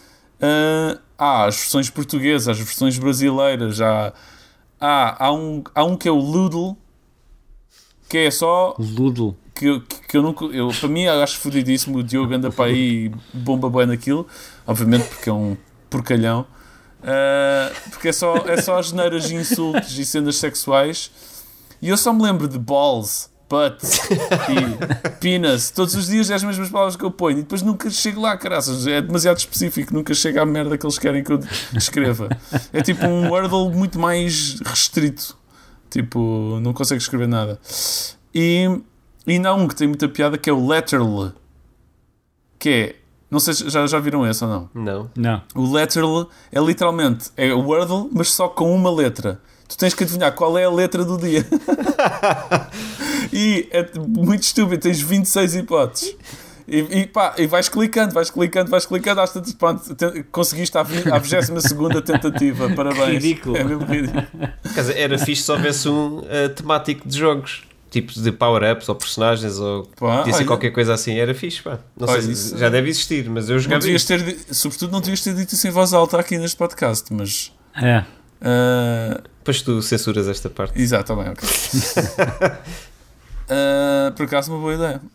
as versões portuguesas, as versões brasileiras, há um que é o Ludl, que é só Ludl. que eu nunca. Para mim, eu acho fodidíssimo. O Diogo anda para aí e bomba bem naquilo, obviamente, porque é um porcalhão. Porque é só asneiras e insultos e cenas sexuais. E eu só me lembro de balls, butts e penis. Todos os dias é as mesmas palavras que eu ponho. E depois nunca chego lá, caraças. É demasiado específico. Nunca chego à merda que eles querem que eu escreva. É tipo um Wordle muito mais restrito. Tipo, não consigo escrever nada. E não, que tem muita piada, que é o Letterl. Que é... Não sei se já viram esse ou não. Não. O Letterl é literalmente o Wordle, mas só com uma letra. Tu tens que adivinhar qual é a letra do dia. E é muito estúpido. Tens 26 hipóteses. E vais clicando hasta pronto, conseguiste a 22ª tentativa. Parabéns. Ridículo. É mesmo ridículo. Quer dizer, era fixe se houvesse um temático de jogos, tipo de power-ups ou personagens, ou podia ser qualquer coisa assim. Era fixe, pá. Não sei se já deve existir, mas eu jogava isso. Sobretudo não devias ter dito isso em voz alta aqui neste podcast, mas... Depois tu censuras esta parte. Exato, está bem, ok. Por acaso, uma boa ideia.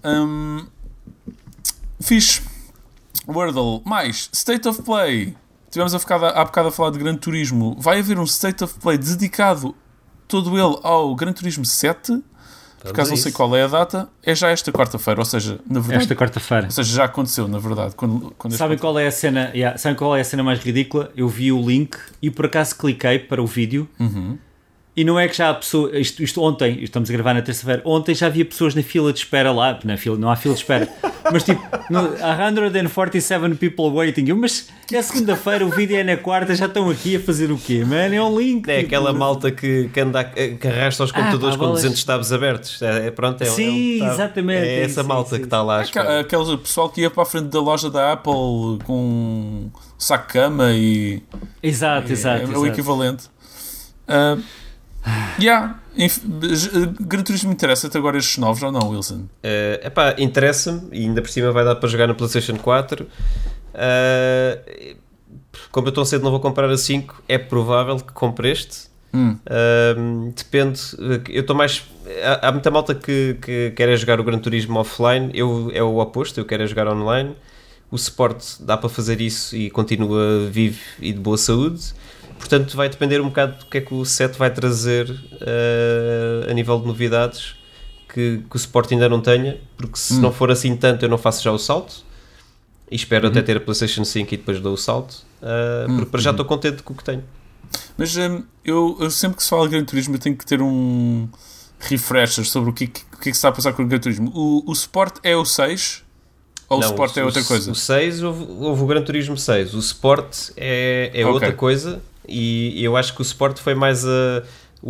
Fixe. Wordle. Mais State of Play. Tivemos há bocado a falar de Gran Turismo. Vai haver um State of Play dedicado todo ele ao Gran Turismo 7. Por acaso não sei qual é a data. É já esta quarta-feira, ou seja, na verdade... Esta quarta-feira. Ou seja, já aconteceu, na verdade. Sabem qual é a cena? Sabem qual é a cena mais ridícula? Eu vi o link e por acaso cliquei para o vídeo. E não é que já há pessoas... Isto ontem, estamos a gravar na terça-feira, ontem já havia pessoas na fila de espera lá. Não há fila de espera. Mas tipo, 147 people waiting. Mas é segunda-feira, o vídeo é na quarta, já estão aqui a fazer o quê? Man, é um link. É tipo, aquela malta que arrasta os computadores com 200 tabs abertos. Sim, exatamente. É essa malta que está lá. Aquele pessoal que ia para a frente da loja da Apple com um saco-cama e... Exato. É o equivalente. Gran Turismo interessa-te agora estes novos ou não, Wilson? Interessa-me, e ainda por cima vai dar para jogar na PlayStation 4. Como eu tão cedo não vou comprar a 5, é provável que compre este. Depende. Eu estou mais... Há muita malta que quer jogar o Gran Turismo offline. É o oposto, eu quero jogar online. O suporte dá para fazer isso e continua vivo e de boa saúde. Portanto, vai depender um bocado do que é que o 7 vai trazer a nível de novidades que o suporte ainda não tenha, porque se não for assim tanto, eu não faço já o salto e espero até ter a PlayStation 5 e depois dou o salto, porque para já estou contente com o que tenho. Mas eu sempre que se fala de Gran Turismo eu tenho que ter um refresher sobre o que se está a passar com o Gran Turismo. O suporte é o 6? Ou não, o suporte é outra coisa? O 6, houve o Gran Turismo 6. O suporte é outra coisa. E eu acho que o suporte foi mais a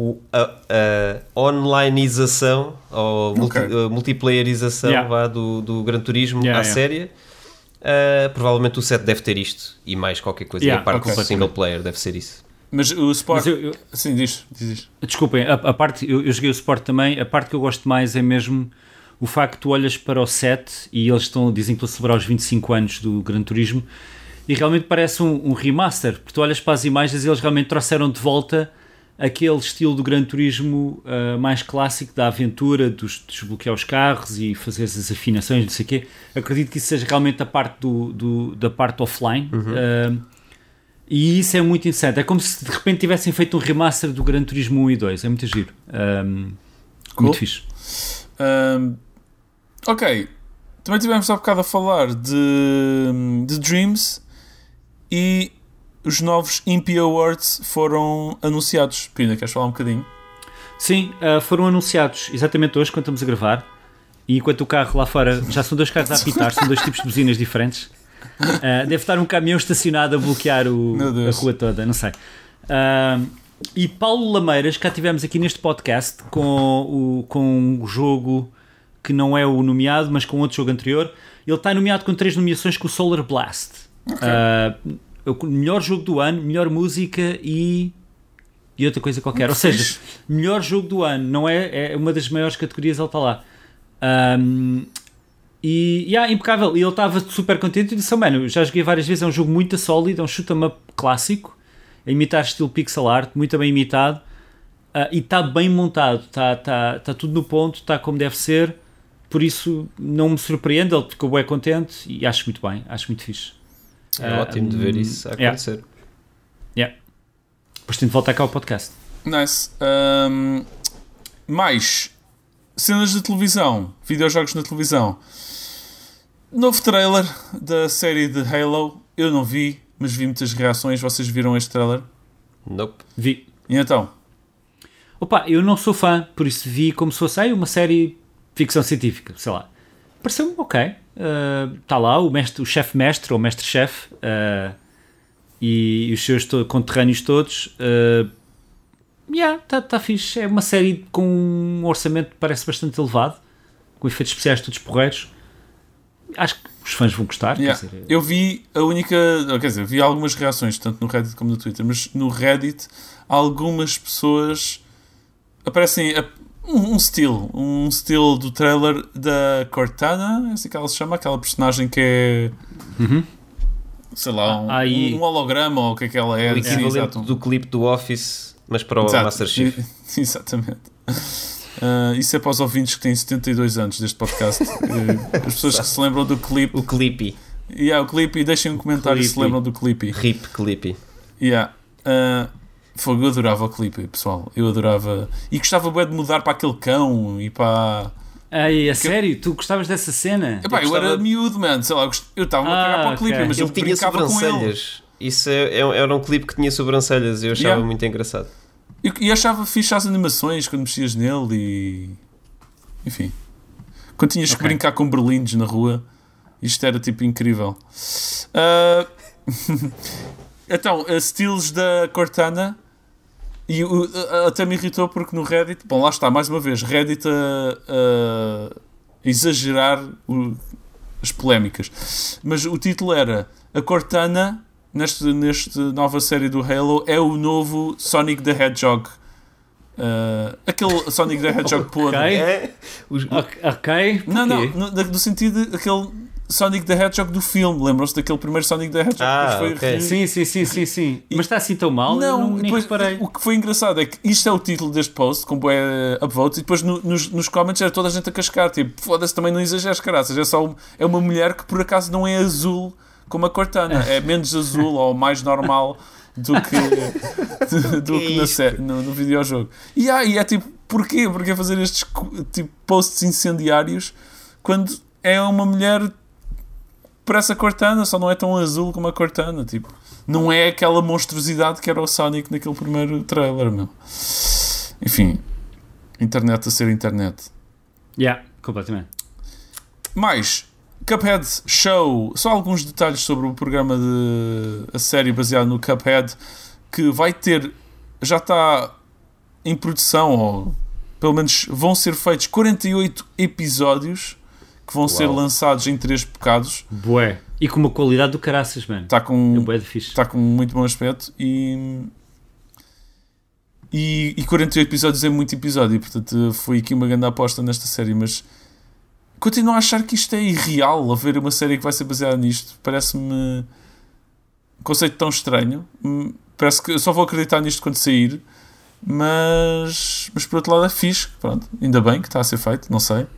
onlineização ou multiplayerização do Gran Turismo à série. Provavelmente o 7 deve ter isto e mais qualquer coisa. E a parte do single player deve ser isso. Mas o suporte... Sim, diz. Desculpem, a parte, eu joguei o suporte também. A parte que eu gosto mais é mesmo o facto que tu olhas para o 7 e eles dizem que estão a celebrar os 25 anos do Gran Turismo. E realmente parece um remaster, porque tu olhas para as imagens e eles realmente trouxeram de volta aquele estilo do Gran Turismo mais clássico, da aventura, de desbloquear os carros e fazer as afinações, não sei o quê. Acredito que isso seja realmente a parte da parte offline. E isso é muito interessante. É como se de repente tivessem feito um remaster do Gran Turismo 1 e 2. É muito giro. Muito fixe. Ok. Também tivemos há bocado a falar de Dreams. E os novos Impi Awards foram anunciados. Pina, queres falar um bocadinho? Sim, foram anunciados exatamente hoje, quando estamos a gravar. E enquanto o carro lá fora... Já são 2 carros a apitar, são 2 tipos de buzinas diferentes. Deve estar um caminhão estacionado a bloquear a rua toda, não sei. E Paulo Lameiras, cá tivemos aqui neste podcast com o jogo que não é o nomeado, mas com outro jogo anterior. Ele está nomeado com 3 nomeações com o Solar Blast. O melhor jogo do ano, melhor música e outra coisa qualquer. Ou seja, melhor jogo do ano, não é uma das maiores categorias, ele está lá. Impecável. E ele estava super contente e disse: mano, já joguei várias vezes, é um jogo muito sólido, é um shoot-em up clássico, a imitar estilo pixel art, muito bem imitado, e está bem montado, está tudo no ponto, está como deve ser. por isso não me surpreende, ele ficou bem contente e acho muito bem, acho muito fixe. É ótimo de ver isso a acontecer. Depois tenho de voltar cá ao podcast. Nice. Mais cenas de televisão, videojogos na televisão. Novo trailer da série de Halo. Eu não vi, mas vi muitas reações. Vocês viram este trailer? Nope. Vi. E então? Opa, eu não sou fã, por isso vi como se fosse uma série de ficção científica, sei lá. Pareceu-me ok. Está lá o chefe-mestre ou mestre-chefe e os seus conterrâneos todos. Tá fixe. É uma série com um orçamento que parece bastante elevado, com efeitos especiais todos porreiros. Acho que os fãs vão gostar. Quer dizer, eu vi vi algumas reações, tanto no Reddit como no Twitter, mas no Reddit algumas pessoas aparecem um estilo do trailer da Cortana, é assim que ela se chama, aquela personagem que é sei lá, um holograma ou o que é que ela é. O equivalente do clipe do Office, mas para o Master Chief. Exatamente. Isso é para os ouvintes que têm 72 anos deste podcast. As pessoas que se lembram do clipe. O Clippy. O Clippy. Deixem um comentário se lembram do Clippy. RIP Clippy. Eu adorava o Clippy, pessoal. Eu adorava. E gostava bem de mudar para aquele cão e para... sério? Tu gostavas dessa cena? Eu era miúdo, mano. Sei lá, eu estava a cagar para o Clippy, mas ele tinha sobrancelhas. Isso era um clipe que tinha sobrancelhas e eu achava muito engraçado. E achava fixe as animações quando mexias nele e... Enfim. Quando tinhas que brincar com berlindes na rua, isto era tipo incrível. Então, estilos da Cortana, e até me irritou porque no Reddit, bom, lá está, mais uma vez, Reddit a exagerar as polémicas. Mas o título era: a Cortana, nesta nova série do Halo, é o novo Sonic the Hedgehog. Aquele Sonic the Hedgehog podre. Ok. Não, no sentido de aquele Sonic the Hedgehog do filme. Lembram-se daquele primeiro Sonic the Hedgehog? Sim. Mas está assim tão mal? Não, nem reparei. O que foi engraçado é que isto é o título deste post, com bué upvotes, e depois nos comments era toda a gente a cascar. Tipo, foda-se, também não exageres, caraças. É uma mulher que por acaso não é azul como a Cortana. É menos azul ou mais normal do que no videojogo. E é tipo, porquê? Porquê fazer estes tipo, posts incendiários quando é uma mulher... Parece a Cortana, só não é tão azul como a Cortana, tipo, não é aquela monstruosidade que era o Sonic naquele primeiro trailer, meu. Enfim, internet a ser internet. Completamente. Mais, Cuphead Show, só alguns detalhes sobre o programa a série baseada no Cuphead, que vai ter, já está em produção, ou pelo menos vão ser feitos 48 episódios que vão ser lançados em 3 bocados. Bué. E com uma qualidade do caraças, mano. Está com muito bom aspecto e 48 episódios é muito episódio e, portanto, foi aqui uma grande aposta nesta série, mas continuo a achar que isto é irreal, haver uma série que vai ser baseada nisto. Parece-me um conceito tão estranho. Parece que eu só vou acreditar nisto quando sair, mas por outro lado é fixe. Pronto, ainda bem que está a ser feito, não sei.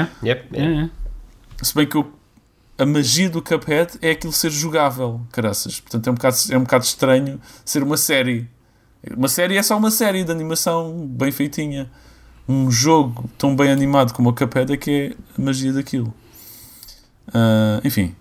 Se bem que a magia do Cuphead é aquilo ser jogável, caraças. Portanto, é um bocado estranho ser uma série. Uma série é só uma série de animação bem feitinha. Um jogo tão bem animado como o Cuphead é que é a magia daquilo. Enfim.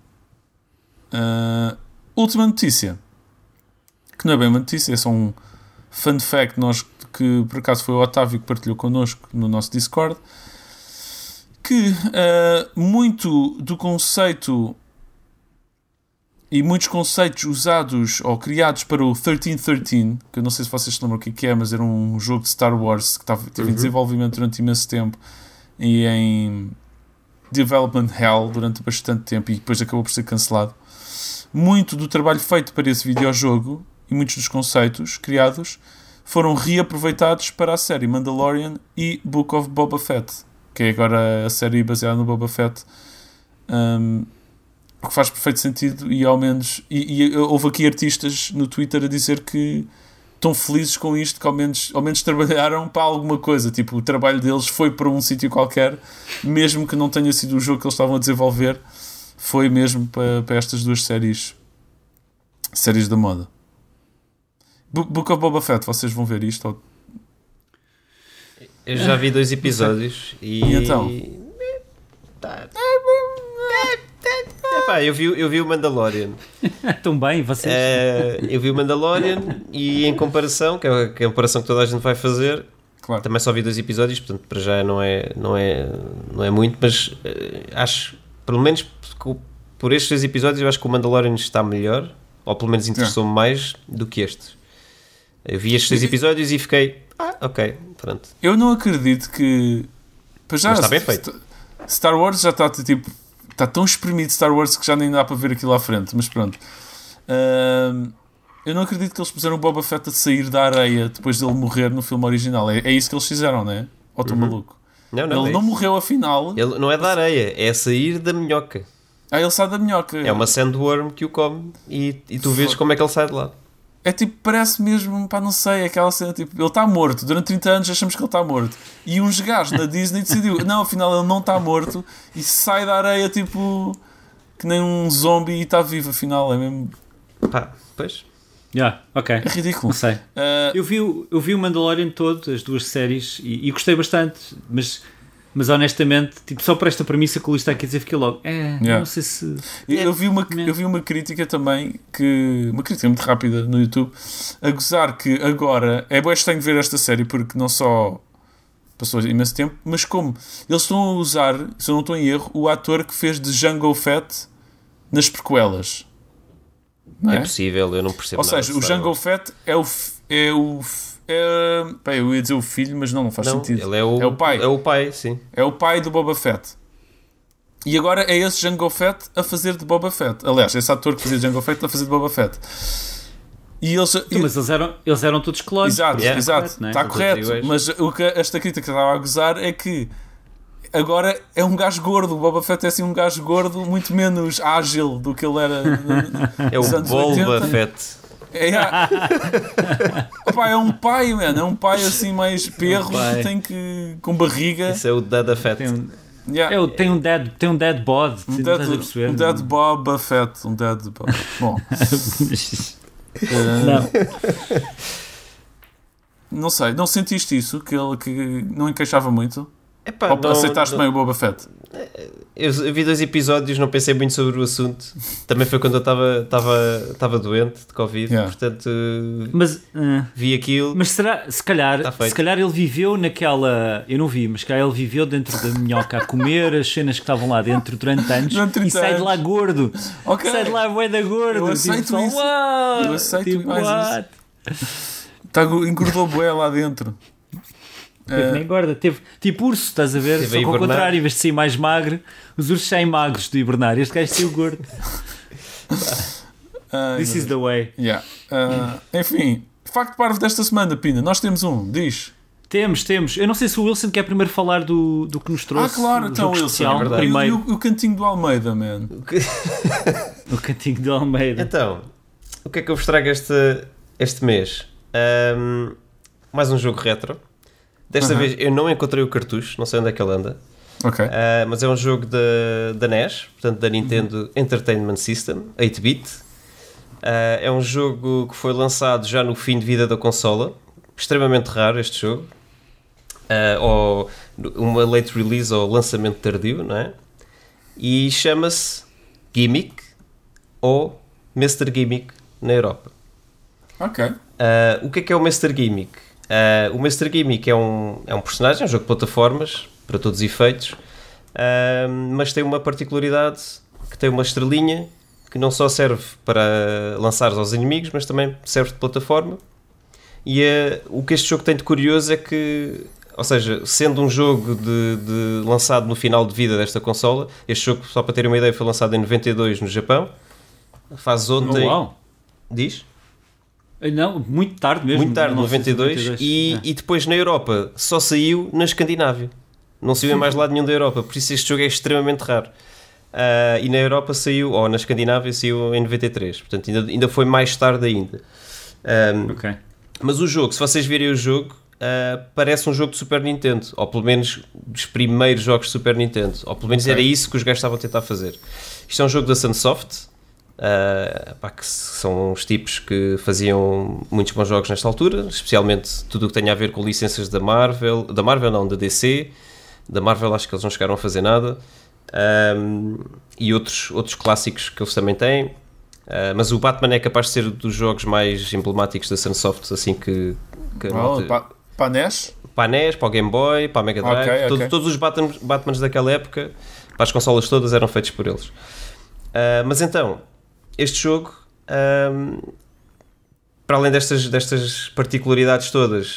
Última notícia. Que não é bem uma notícia, é só um fun fact que por acaso foi o Otávio que partilhou connosco no nosso Discord. Que muito do conceito e muitos conceitos usados ou criados para o 1313, que eu não sei se vocês se lembram o que é, mas era um jogo de Star Wars que teve em desenvolvimento durante imenso tempo e em development hell durante bastante tempo e depois acabou por ser cancelado. Muito do trabalho feito para esse videojogo e muitos dos conceitos criados foram reaproveitados para a série Mandalorian e Book of Boba Fett, que é agora a série baseada no Boba Fett, o que faz perfeito sentido e ao menos... E houve aqui artistas no Twitter a dizer que tão felizes com isto que ao menos trabalharam para alguma coisa. Tipo, o trabalho deles foi para um sítio qualquer, mesmo que não tenha sido o jogo que eles estavam a desenvolver, foi mesmo para estas duas séries da moda. Book of Boba Fett, vocês vão ver isto? Eu já vi 2 episódios e então? Eu vi o Mandalorian. Tão bem, vocês. Eu vi o Mandalorian e em comparação, que é a comparação que toda a gente vai fazer, claro. Também só vi 2 episódios, portanto para já não é muito, mas acho, pelo menos por estes 2 episódios, eu acho que o Mandalorian está melhor, ou pelo menos interessou-me mais do que estes. Eu vi estes 2 episódios e fiquei, ok, pronto. Eu não acredito que... Já, mas está bem feito. Star Wars já está tipo... Está tão espremido Star Wars que já nem dá para ver aquilo à frente, mas pronto. Eu não acredito que eles puseram o Boba Fett a sair da areia depois dele morrer no filme original. É isso que eles fizeram, não é? Ou estou maluco? Não, ele não morreu afinal. Ele não é da areia, é sair da minhoca. Ele sai da minhoca. É uma sandworm que o come e tu vês como é que ele sai de lá. É tipo, parece mesmo, não sei, aquela cena, tipo, ele está morto, durante 30 anos achamos que ele está morto, e uns gajos na Disney decidiu, não, afinal ele não está morto, e sai da areia, tipo, que nem um zombie e está vivo, afinal, é mesmo... Pois. Ok. É ridículo. Não sei. Eu vi o Mandalorian todo, as 2 séries, e gostei bastante, mas honestamente, tipo, só por esta premissa que o Luís está aqui a dizer, fiquei logo, não sei se... Eu vi uma crítica também, uma crítica muito rápida no YouTube, a gozar que agora, é bem estranho ver esta série, porque não só passou imenso tempo, mas como eles estão a usar, se eu não estou em erro, o ator que fez de Jango Fett nas prequelas. Não é? É possível, eu não percebo nada. Ou seja, o Jango Fett eu ia dizer o filho, mas não faz sentido. Ele é o pai. É o pai, sim. É o pai do Boba Fett. E agora é esse Jango Fett a fazer de Boba Fett. Aliás, esse ator que fazia Jango Fett a fazer de Boba Fett. E eles, mas eles eram todos clones. Exato. Correto, está correto. Mas o que esta crítica estava a gozar é que agora é um gajo gordo. O Boba Fett é assim um gajo gordo muito menos ágil do que ele era é o Boba Fett. É um pai, mano. É um pai assim mais perro que tem que... com barriga. Isso é o Dada Fett. Tem um dead bod. Um dead Boba Fett. Um dead Bob. Bom. Não sei. Não sentiste isso? Que não encaixava muito? Ou não, aceitaste bem o Boba Fett? Eu vi 2 episódios, não pensei muito sobre o assunto. Também foi quando eu estava doente de Covid, portanto vi aquilo. Mas se calhar ele viveu naquela... Eu não vi, mas se calhar ele viveu dentro da minhoca a comer as cenas que estavam lá dentro durante anos e sai de lá gordo. Okay. Sai de lá bué gordo. Eu aceito isso. Eu aceito mais isso. Engordou bué lá dentro. Nem engorda, teve tipo urso, estás a ver? Só que ao contrário, em vez de ser mais magro, os ursos saem magros de hibernar. Este gajo saiu gordo. This is the way. Enfim, facto parvo desta semana, Pina. Nós temos diz. Temos. Eu não sei se o Wilson quer primeiro falar do que nos trouxe. Claro, então Wilson. Especial, primeiro. E o cantinho do Almeida, man. O cantinho do Almeida. Então, o que é que eu vos trago este mês? Mais um jogo retro. Desta vez eu não encontrei o cartucho, não sei onde é que ele anda. Okay. Mas é um jogo da NES, portanto da Nintendo Entertainment System, 8-bit. É um jogo que foi lançado já no fim de vida da consola, extremamente raro este jogo, ou uma late release ou lançamento tardio, não é? E chama-se Gimmick ou Mr. Gimmick na Europa. Ok. O que é o Mr. Gimmick? O Mr. Gimmick é um personagem, é um jogo de plataformas, para todos os efeitos, mas tem uma particularidade, que tem uma estrelinha, que não só serve para lançar aos inimigos, mas também serve de plataforma. E o que este jogo tem de curioso é que, ou seja, sendo um jogo lançado no final de vida desta consola, este jogo, só para terem uma ideia, foi lançado em 92 no Japão, faz ontem... Diz? Não, muito tarde mesmo. Muito tarde, 92. E depois na Europa só saiu na Escandinávia. Não saiu em mais lado nenhum da Europa. Por isso este jogo é extremamente raro. E na Europa saiu, ou na Escandinávia saiu em 93. Portanto ainda foi mais tarde ainda. Mas o jogo, se vocês virem o jogo, parece um jogo de Super Nintendo, ou pelo menos dos primeiros jogos de Super Nintendo, ou pelo menos era isso que os gajos estavam a tentar fazer. Isto é um jogo da Sunsoft, que são os tipos que faziam muitos bons jogos nesta altura, especialmente tudo o que tem a ver com licenças da Marvel não, da DC. Da Marvel acho que eles não chegaram a fazer nada, e outros clássicos que eles também têm. Mas o Batman é capaz de ser dos jogos mais emblemáticos da Sunsoft, assim que para a NES? Para a NES, para o Game Boy, para a Mega Drive, okay. Todos os Batmans daquela época, para as consolas todas, eram feitos por eles. Mas então, este jogo, para além destas particularidades todas,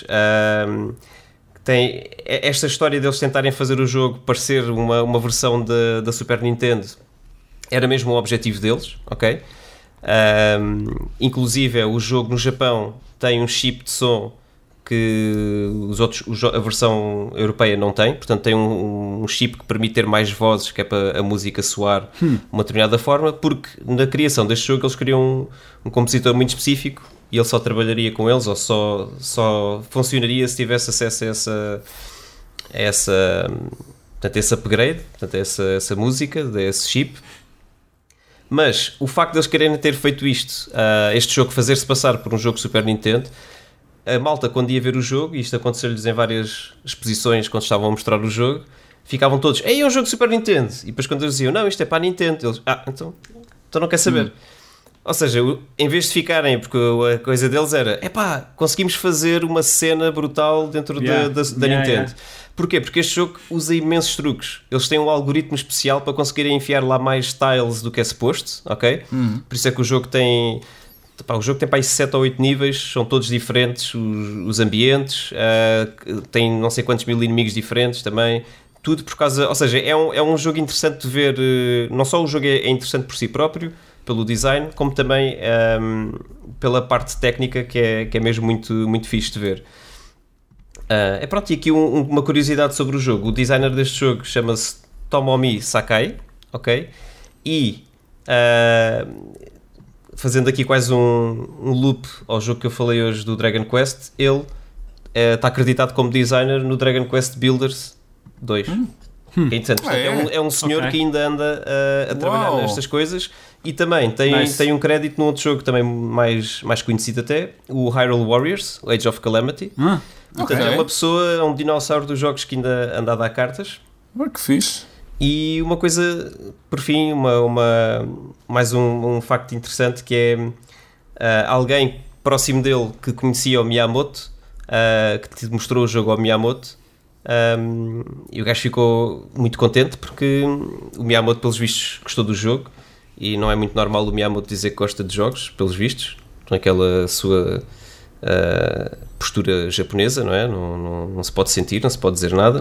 tem esta história deles tentarem fazer o jogo parecer uma versão da Super Nintendo, era mesmo o objetivo deles, ok? Inclusive o jogo no Japão tem um chip de som que a versão europeia não tem, portanto tem um chip que permite ter mais vozes, que é para a música soar de uma determinada forma, porque na criação deste jogo eles queriam um compositor muito específico e ele só trabalharia com eles, ou só funcionaria se tivesse acesso a esse upgrade, portanto, essa música, esse chip. Mas o facto de eles quererem ter feito este jogo fazer-se passar por um jogo Super Nintendo, a malta, quando ia ver o jogo, e isto aconteceu-lhes em várias exposições quando estavam a mostrar o jogo, ficavam todos, ei, é um jogo Super Nintendo, e depois quando eles diziam, não, isto é para a Nintendo, eles, então não quer saber. Ou seja, em vez de ficarem, porque a coisa deles era, conseguimos fazer uma cena brutal dentro da Nintendo. Porquê? Porque este jogo usa imensos truques. Eles têm um algoritmo especial para conseguirem enfiar lá mais tiles do que é suposto, ok? Por isso é que o jogo tem para aí 7 ou 8 níveis, são todos diferentes, os ambientes, tem não sei quantos mil inimigos diferentes também, tudo por causa, ou seja, é um jogo interessante de ver, não só o jogo é interessante por si próprio, pelo design, como também pela parte técnica, que é mesmo muito, muito fixe de ver. E aqui uma curiosidade sobre o jogo. O designer deste jogo chama-se Tomomi Sakai, ok? E fazendo aqui quase um loop ao jogo que eu falei hoje do Dragon Quest, ele está acreditado como designer no Dragon Quest Builders 2. É interessante. Portanto, é um senhor que ainda anda a trabalhar nestas coisas, e também tem um crédito num outro jogo também mais conhecido até, o Hyrule Warriors, o Age of Calamity. Portanto, é uma pessoa, um dinossauro dos jogos que ainda anda a dar cartas. Que fixe. E uma coisa, por fim, mais um facto interessante, que é alguém próximo dele que conhecia o Miyamoto, que te mostrou o jogo ao Miyamoto, e o gajo ficou muito contente porque o Miyamoto, pelos vistos, gostou do jogo, e não é muito normal o Miyamoto dizer que gosta de jogos, pelos vistos, naquela sua postura japonesa, não é? Não se pode sentir, não se pode dizer nada.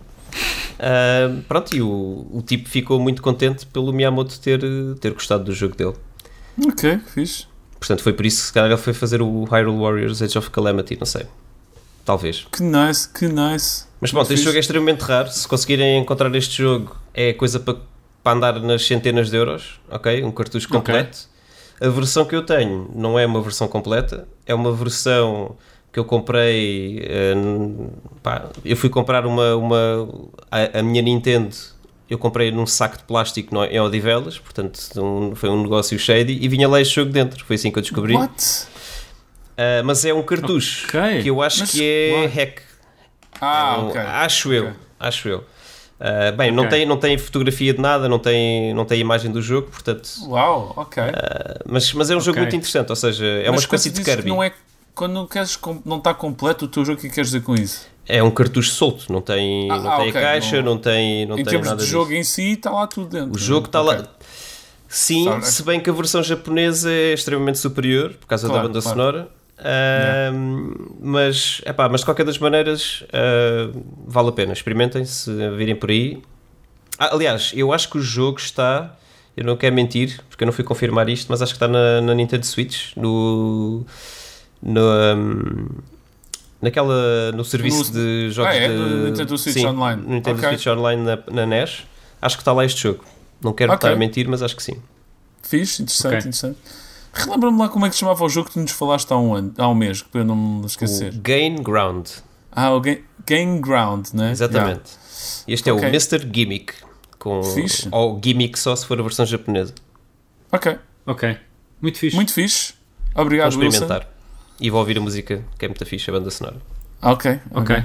E o tipo ficou muito contente pelo Miyamoto ter gostado do jogo dele. Ok, fixe. Portanto, foi por isso que se calhar ele foi fazer o Hyrule Warriors Age of Calamity, não sei. Talvez. Que nice. Mas pronto, este jogo é extremamente raro. Se conseguirem encontrar este jogo, é coisa para andar nas centenas de euros, ok? Um cartucho completo. A versão que eu tenho não é uma versão completa, é uma versão que eu comprei, eu fui comprar a minha Nintendo, eu comprei num saco de plástico em Odivelas, portanto foi um negócio shady, e vinha lá este jogo dentro, foi assim que eu descobri. Mas é um cartucho que eu acho que é hack. Acho eu. Não tem fotografia de nada, não tem imagem do jogo, portanto... Uau, ok. Mas é um jogo muito interessante, ou seja, é uma espécie de Kirby. Quando não está completo o teu jogo, o que queres dizer com isso? É um cartucho solto, não tem a caixa, não tem nada disso. Em termos de jogo em si, está lá tudo dentro. O jogo está lá... Sim, se bem que a versão japonesa é extremamente superior, por causa da banda sonora. Mas de qualquer das maneiras, vale a pena, experimentem se virem por aí. Aliás, eu acho que o jogo está, eu não quero mentir porque eu não fui confirmar isto, mas acho que está na Nintendo Switch, no serviço de jogos no Nintendo Switch Online. No Nintendo Switch Online na NES, acho que está lá este jogo. Não quero estar a mentir, mas acho que sim. Fixe, interessante. Relembra-me lá como é que se chamava o jogo que tu nos falaste há um mês, para eu não me esquecer. O Gain Ground. O Gain Ground, né? Exatamente. Este é o Mr. Gimmick. Ou Gimmick só se for a versão japonesa. Ok. Muito fixe. Muito fixe. Obrigado, Wilson. Vou experimentar. E vou ouvir a música, que é muito fixe, a banda sonora. Ok.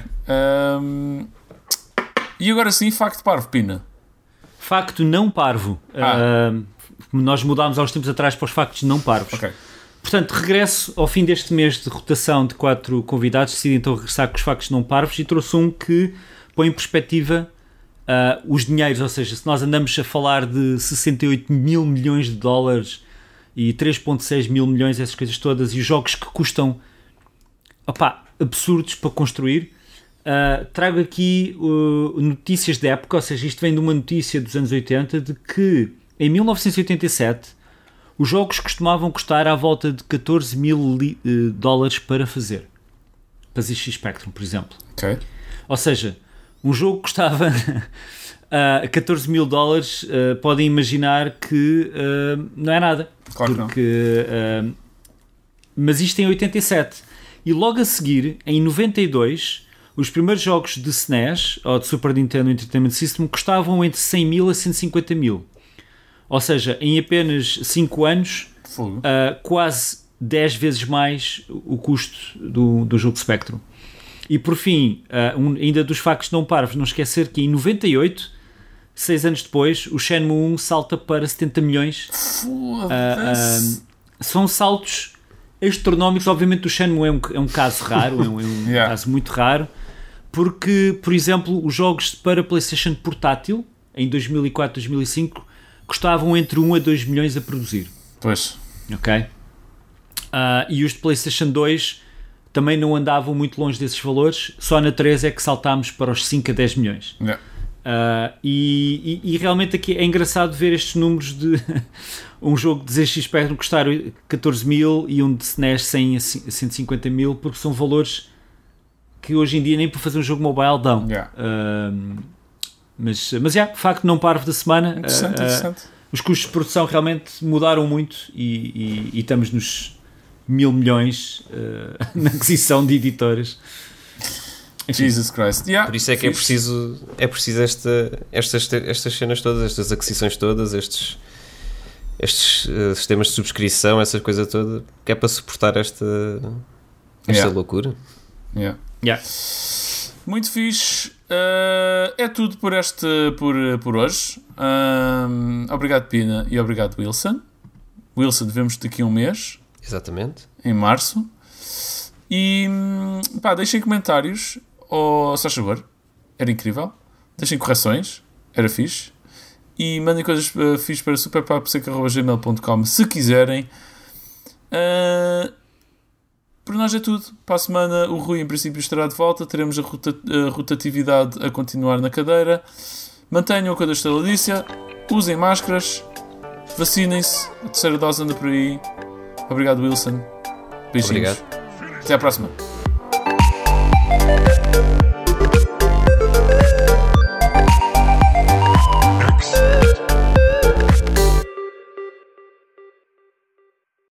E agora sim, facto parvo, Pina. Facto não parvo. Nós mudámos há uns tempos atrás para os factos não parvos. Portanto, regresso ao fim deste mês de rotação de 4 convidados. Decidi então regressar com os factos não parvos e trouxe um que põe em perspectiva os dinheiros. Ou seja, se nós andamos a falar de 68 mil milhões de dólares e 3,6 mil milhões, essas coisas todas, e os jogos que custam absurdos para construir, trago aqui notícias da época. Ou seja, isto vem de uma notícia dos anos 80 de que em 1987 os jogos costumavam custar à volta de 14 mil dólares para fazer. Para ZX Spectrum, por exemplo. Ou seja, um jogo custava 14 mil dólares, podem imaginar que não é nada. Claro porque, não. Mas isto em 87. E logo a seguir, em 92, os primeiros jogos de SNES, ou de Super Nintendo Entertainment System, custavam entre 100 mil a 150 mil. Ou seja, em apenas 5 anos, quase 10 vezes mais o custo do jogo Spectrum. E por fim, ainda dos factos não parvos, não esquecer que em 98, 6 anos depois, o Shenmue 1 salta para 70 milhões. São saltos astronómicos. Obviamente o Shenmue é um caso raro, é um caso muito raro, porque, por exemplo, os jogos para PlayStation portátil, em 2004, 2005, custavam entre 1 a 2 milhões a produzir. Pois. E os de PlayStation 2 também não andavam muito longe desses valores. Só na 3 é que saltámos para os 5 a 10 milhões. E realmente aqui é engraçado ver estes números de um jogo de ZX Spectrum custar 14 mil e um de SNES 100 a 150 mil, porque são valores que hoje em dia nem para fazer um jogo mobile dão. Mas de facto não parvo da semana. Interessante. Os custos de produção realmente mudaram muito e estamos nos 1000 milhões na aquisição de editoras. Jesus Christ. Por isso é que é preciso estas cenas todas, estas aquisições todas, estes sistemas de subscrição, essa coisa toda, que é para suportar esta loucura. Muito fixe. É tudo por hoje. Obrigado, Pina, e obrigado, Wilson. Vemos daqui a um mês. Exatamente. Em março. E deixem comentários, se faz favor. Era incrível. Deixem correções. Era fixe. E mandem coisas fixe para superpaposeca@gmail.com se quiserem. Por nós é tudo. Para a semana o Rui em princípio estará de volta. Teremos a rotatividade a continuar na cadeira. Mantenham o que a Estela disse. Usem máscaras. Vacinem-se. A terceira dose anda por aí. Obrigado, Wilson. Beijinhos. Obrigado. Até à próxima.